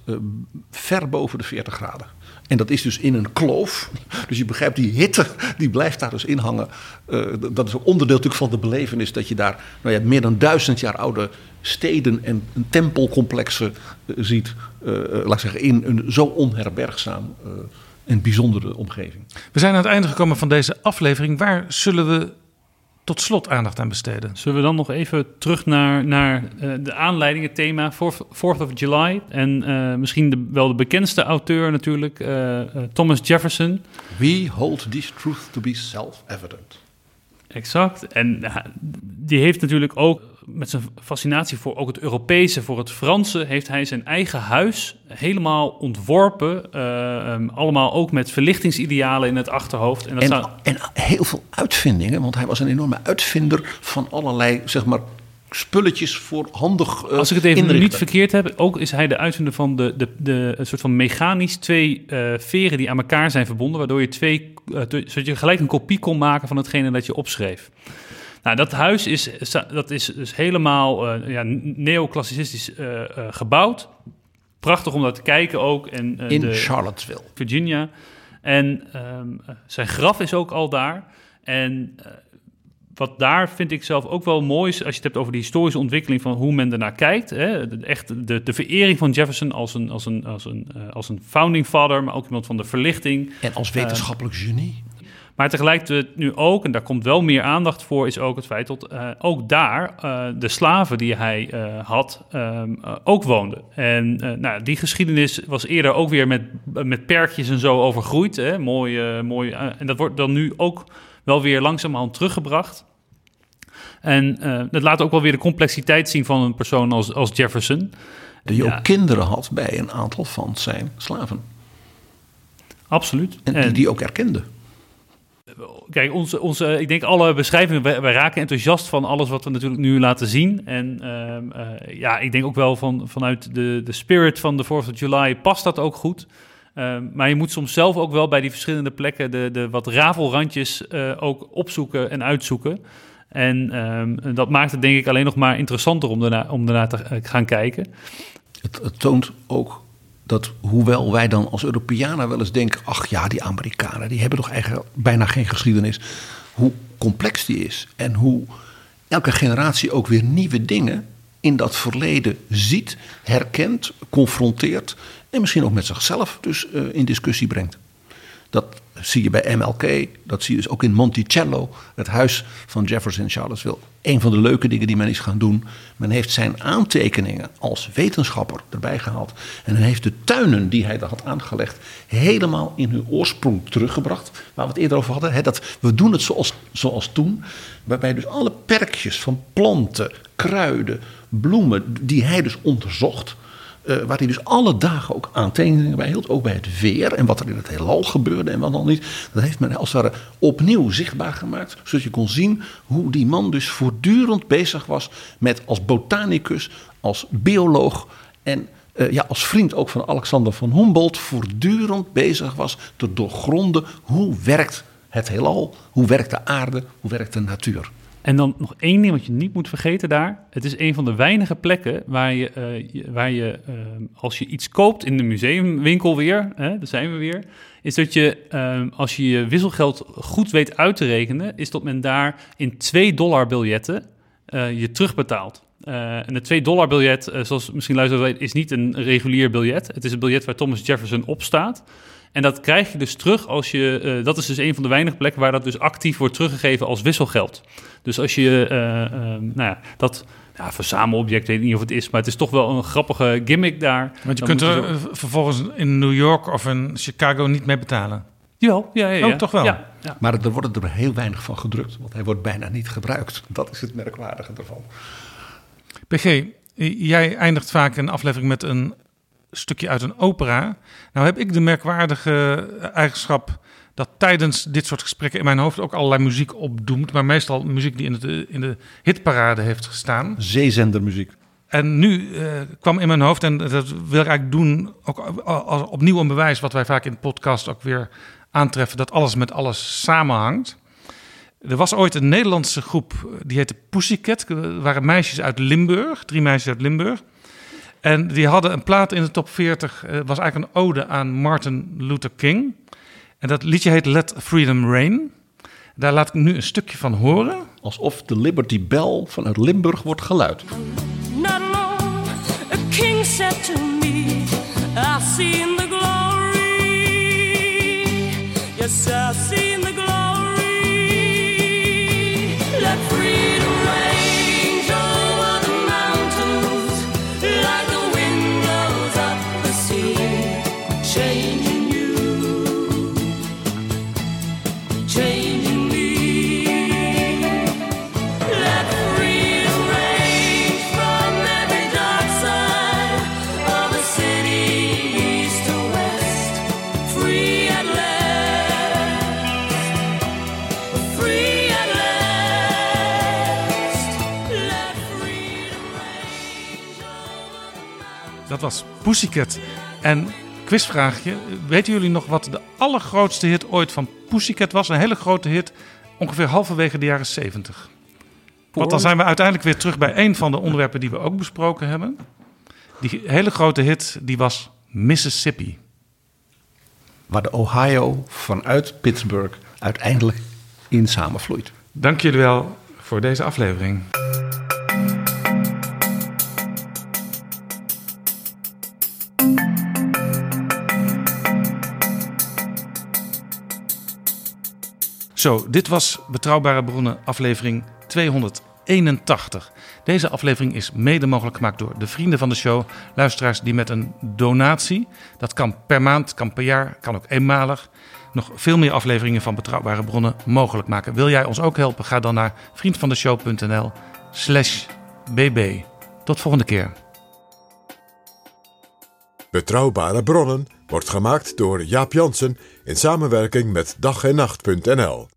ver boven de 40 graden. En dat is dus in een kloof. Dus je begrijpt, die hitte die blijft daar dus in hangen. Dat is ook onderdeel natuurlijk van de belevenis dat je daar meer dan 1000 jaar oude steden en tempelcomplexen ziet. Laat ik zeggen, in een zo onherbergzaam en bijzondere omgeving. We zijn aan het einde gekomen van deze aflevering. Waar zullen we tot slot aandacht aan besteden? Zullen we dan nog even terug naar de aanleiding, het thema 4th of July. En misschien wel de bekendste auteur natuurlijk, Thomas Jefferson. We hold this truth to be self-evident. Exact. En die heeft natuurlijk ook met zijn fascinatie voor ook het Europese, voor het Franse, heeft hij zijn eigen huis helemaal ontworpen. Allemaal ook met verlichtingsidealen in het achterhoofd. En heel veel uitvindingen, want hij was een enorme uitvinder van allerlei, zeg maar, spulletjes voor handig Als ik het even inrichten. niet verkeerd heb, ook is hij de uitvinder van de soort van mechanisch 2 veren die aan elkaar zijn verbonden, waardoor je zodat je gelijk een kopie kon maken van hetgene dat je opschreef. Nou, dat huis is dus helemaal neoclassicistisch gebouwd. Prachtig om daar te kijken ook. In Charlottesville. Virginia. En zijn graf is ook al daar. En wat daar vind ik zelf ook wel mooi is, als je het hebt over de historische ontwikkeling van hoe men ernaar kijkt. Hè, echt de verering van Jefferson als een founding father, maar ook iemand van de verlichting. En als wetenschappelijk genie. Maar tegelijkertijd nu ook, en daar komt wel meer aandacht voor, is ook het feit dat ook daar de slaven die hij had ook woonden. En die geschiedenis was eerder ook weer met perkjes en zo overgroeid. Hè? Mooi, en dat wordt dan nu ook wel weer langzamerhand teruggebracht. En dat laat ook wel weer de complexiteit zien van een persoon als Jefferson. Die ook kinderen had bij een aantal van zijn slaven. Absoluut. En die ook erkende. Kijk, ik denk alle beschrijvingen, wij raken enthousiast van alles wat we natuurlijk nu laten zien. En ik denk ook wel vanuit de spirit van de 4th of July past dat ook goed. Maar je moet soms zelf ook wel bij die verschillende plekken de wat rafelrandjes ook opzoeken en uitzoeken. En dat maakt het denk ik alleen nog maar interessanter om daarna te gaan kijken. Het toont ook dat hoewel wij dan als Europeanen wel eens denken, ach ja, die Amerikanen, die hebben toch eigenlijk bijna geen geschiedenis. Hoe complex die is en hoe elke generatie ook weer nieuwe dingen in dat verleden ziet, herkent, confronteert en misschien ook met zichzelf dus in discussie brengt. Dat zie je bij MLK, dat zie je dus ook in Monticello, het huis van Jefferson in Charlottesville. Een van de leuke dingen die men is gaan doen, men heeft zijn aantekeningen als wetenschapper erbij gehaald. En men heeft de tuinen die hij daar had aangelegd helemaal in hun oorsprong teruggebracht. Waar we het eerder over hadden, hè, dat we doen het zoals toen. Waarbij dus alle perkjes van planten, kruiden, bloemen die hij dus onderzocht, waar hij dus alle dagen ook aantekeningen bij hield, ook bij het weer en wat er in het heelal gebeurde en wat dan niet. Dat heeft men als het ware opnieuw zichtbaar gemaakt, zodat je kon zien hoe die man dus voortdurend bezig was met als botanicus, als bioloog en als vriend ook van Alexander van Humboldt voortdurend bezig was te doorgronden hoe werkt het heelal, hoe werkt de aarde, hoe werkt de natuur. En dan nog één ding wat je niet moet vergeten daar. Het is een van de weinige plekken waar je als je iets koopt in de museumwinkel weer, daar zijn we weer, is dat je, als je je wisselgeld goed weet uit te rekenen, is dat men daar in $2 biljetten je terugbetaalt. En het $2 biljet, zoals misschien luisteraars weten, is niet een regulier biljet. Het is een biljet waar Thomas Jefferson op staat. En dat krijg je dus terug als je... dat is dus een van de weinige plekken waar dat dus actief wordt teruggegeven als wisselgeld. Dus als je dat verzamelobject, weet ik niet of het is, maar het is toch wel een grappige gimmick daar. Want je kunt er vervolgens in New York of in Chicago niet mee betalen. Jawel, ja. Oh, toch wel? Ja. Maar er worden er heel weinig van gedrukt, want hij wordt bijna niet gebruikt. Dat is het merkwaardige ervan. PG, jij eindigt vaak een aflevering met een stukje uit een opera. Nou heb ik de merkwaardige eigenschap dat tijdens dit soort gesprekken in mijn hoofd ook allerlei muziek opdoemt, maar meestal muziek die in de hitparade heeft gestaan. Zeezendermuziek. En nu kwam in mijn hoofd, en dat wil ik eigenlijk doen, ook opnieuw een bewijs wat wij vaak in de podcast ook weer aantreffen, dat alles met alles samenhangt. Er was ooit een Nederlandse groep, die heette Pussycat. Er waren meisjes uit Limburg, 3 meisjes uit Limburg. En die hadden een plaat in de top 40, was eigenlijk een ode aan Martin Luther King. En dat liedje heet Let Freedom Reign. Daar laat ik nu een stukje van horen. Alsof de Liberty Bell vanuit Limburg wordt geluid. Not long, a king said to me, I've seen the glory. Yes, I've seen the glory. Let freedom reign over the mountains, like the wind blows up the sea, changing you, changing me. Let freedom reign from every dark side of the city, east to west, free at last, free at last. Let freedom reign. Dat was Pussycat. En quizvraagje, weten jullie nog wat de allergrootste hit ooit van Pussycat was? Een hele grote hit, ongeveer halverwege de jaren 70. Want dan zijn we uiteindelijk weer terug bij een van de onderwerpen die we ook besproken hebben. Die hele grote hit, die was Mississippi. Waar de Ohio vanuit Pittsburgh uiteindelijk in samenvloeit. Dank jullie wel voor deze aflevering. Zo, dit was Betrouwbare Bronnen aflevering 281. Deze aflevering is mede mogelijk gemaakt door de vrienden van de show. Luisteraars die met een donatie, dat kan per maand, kan per jaar, kan ook eenmalig, nog veel meer afleveringen van Betrouwbare Bronnen mogelijk maken. Wil jij ons ook helpen? Ga dan naar vriendvandeshow.nl/bb. Tot volgende keer. Betrouwbare Bronnen wordt gemaakt door Jaap Jansen in samenwerking met dag-en-nacht.nl.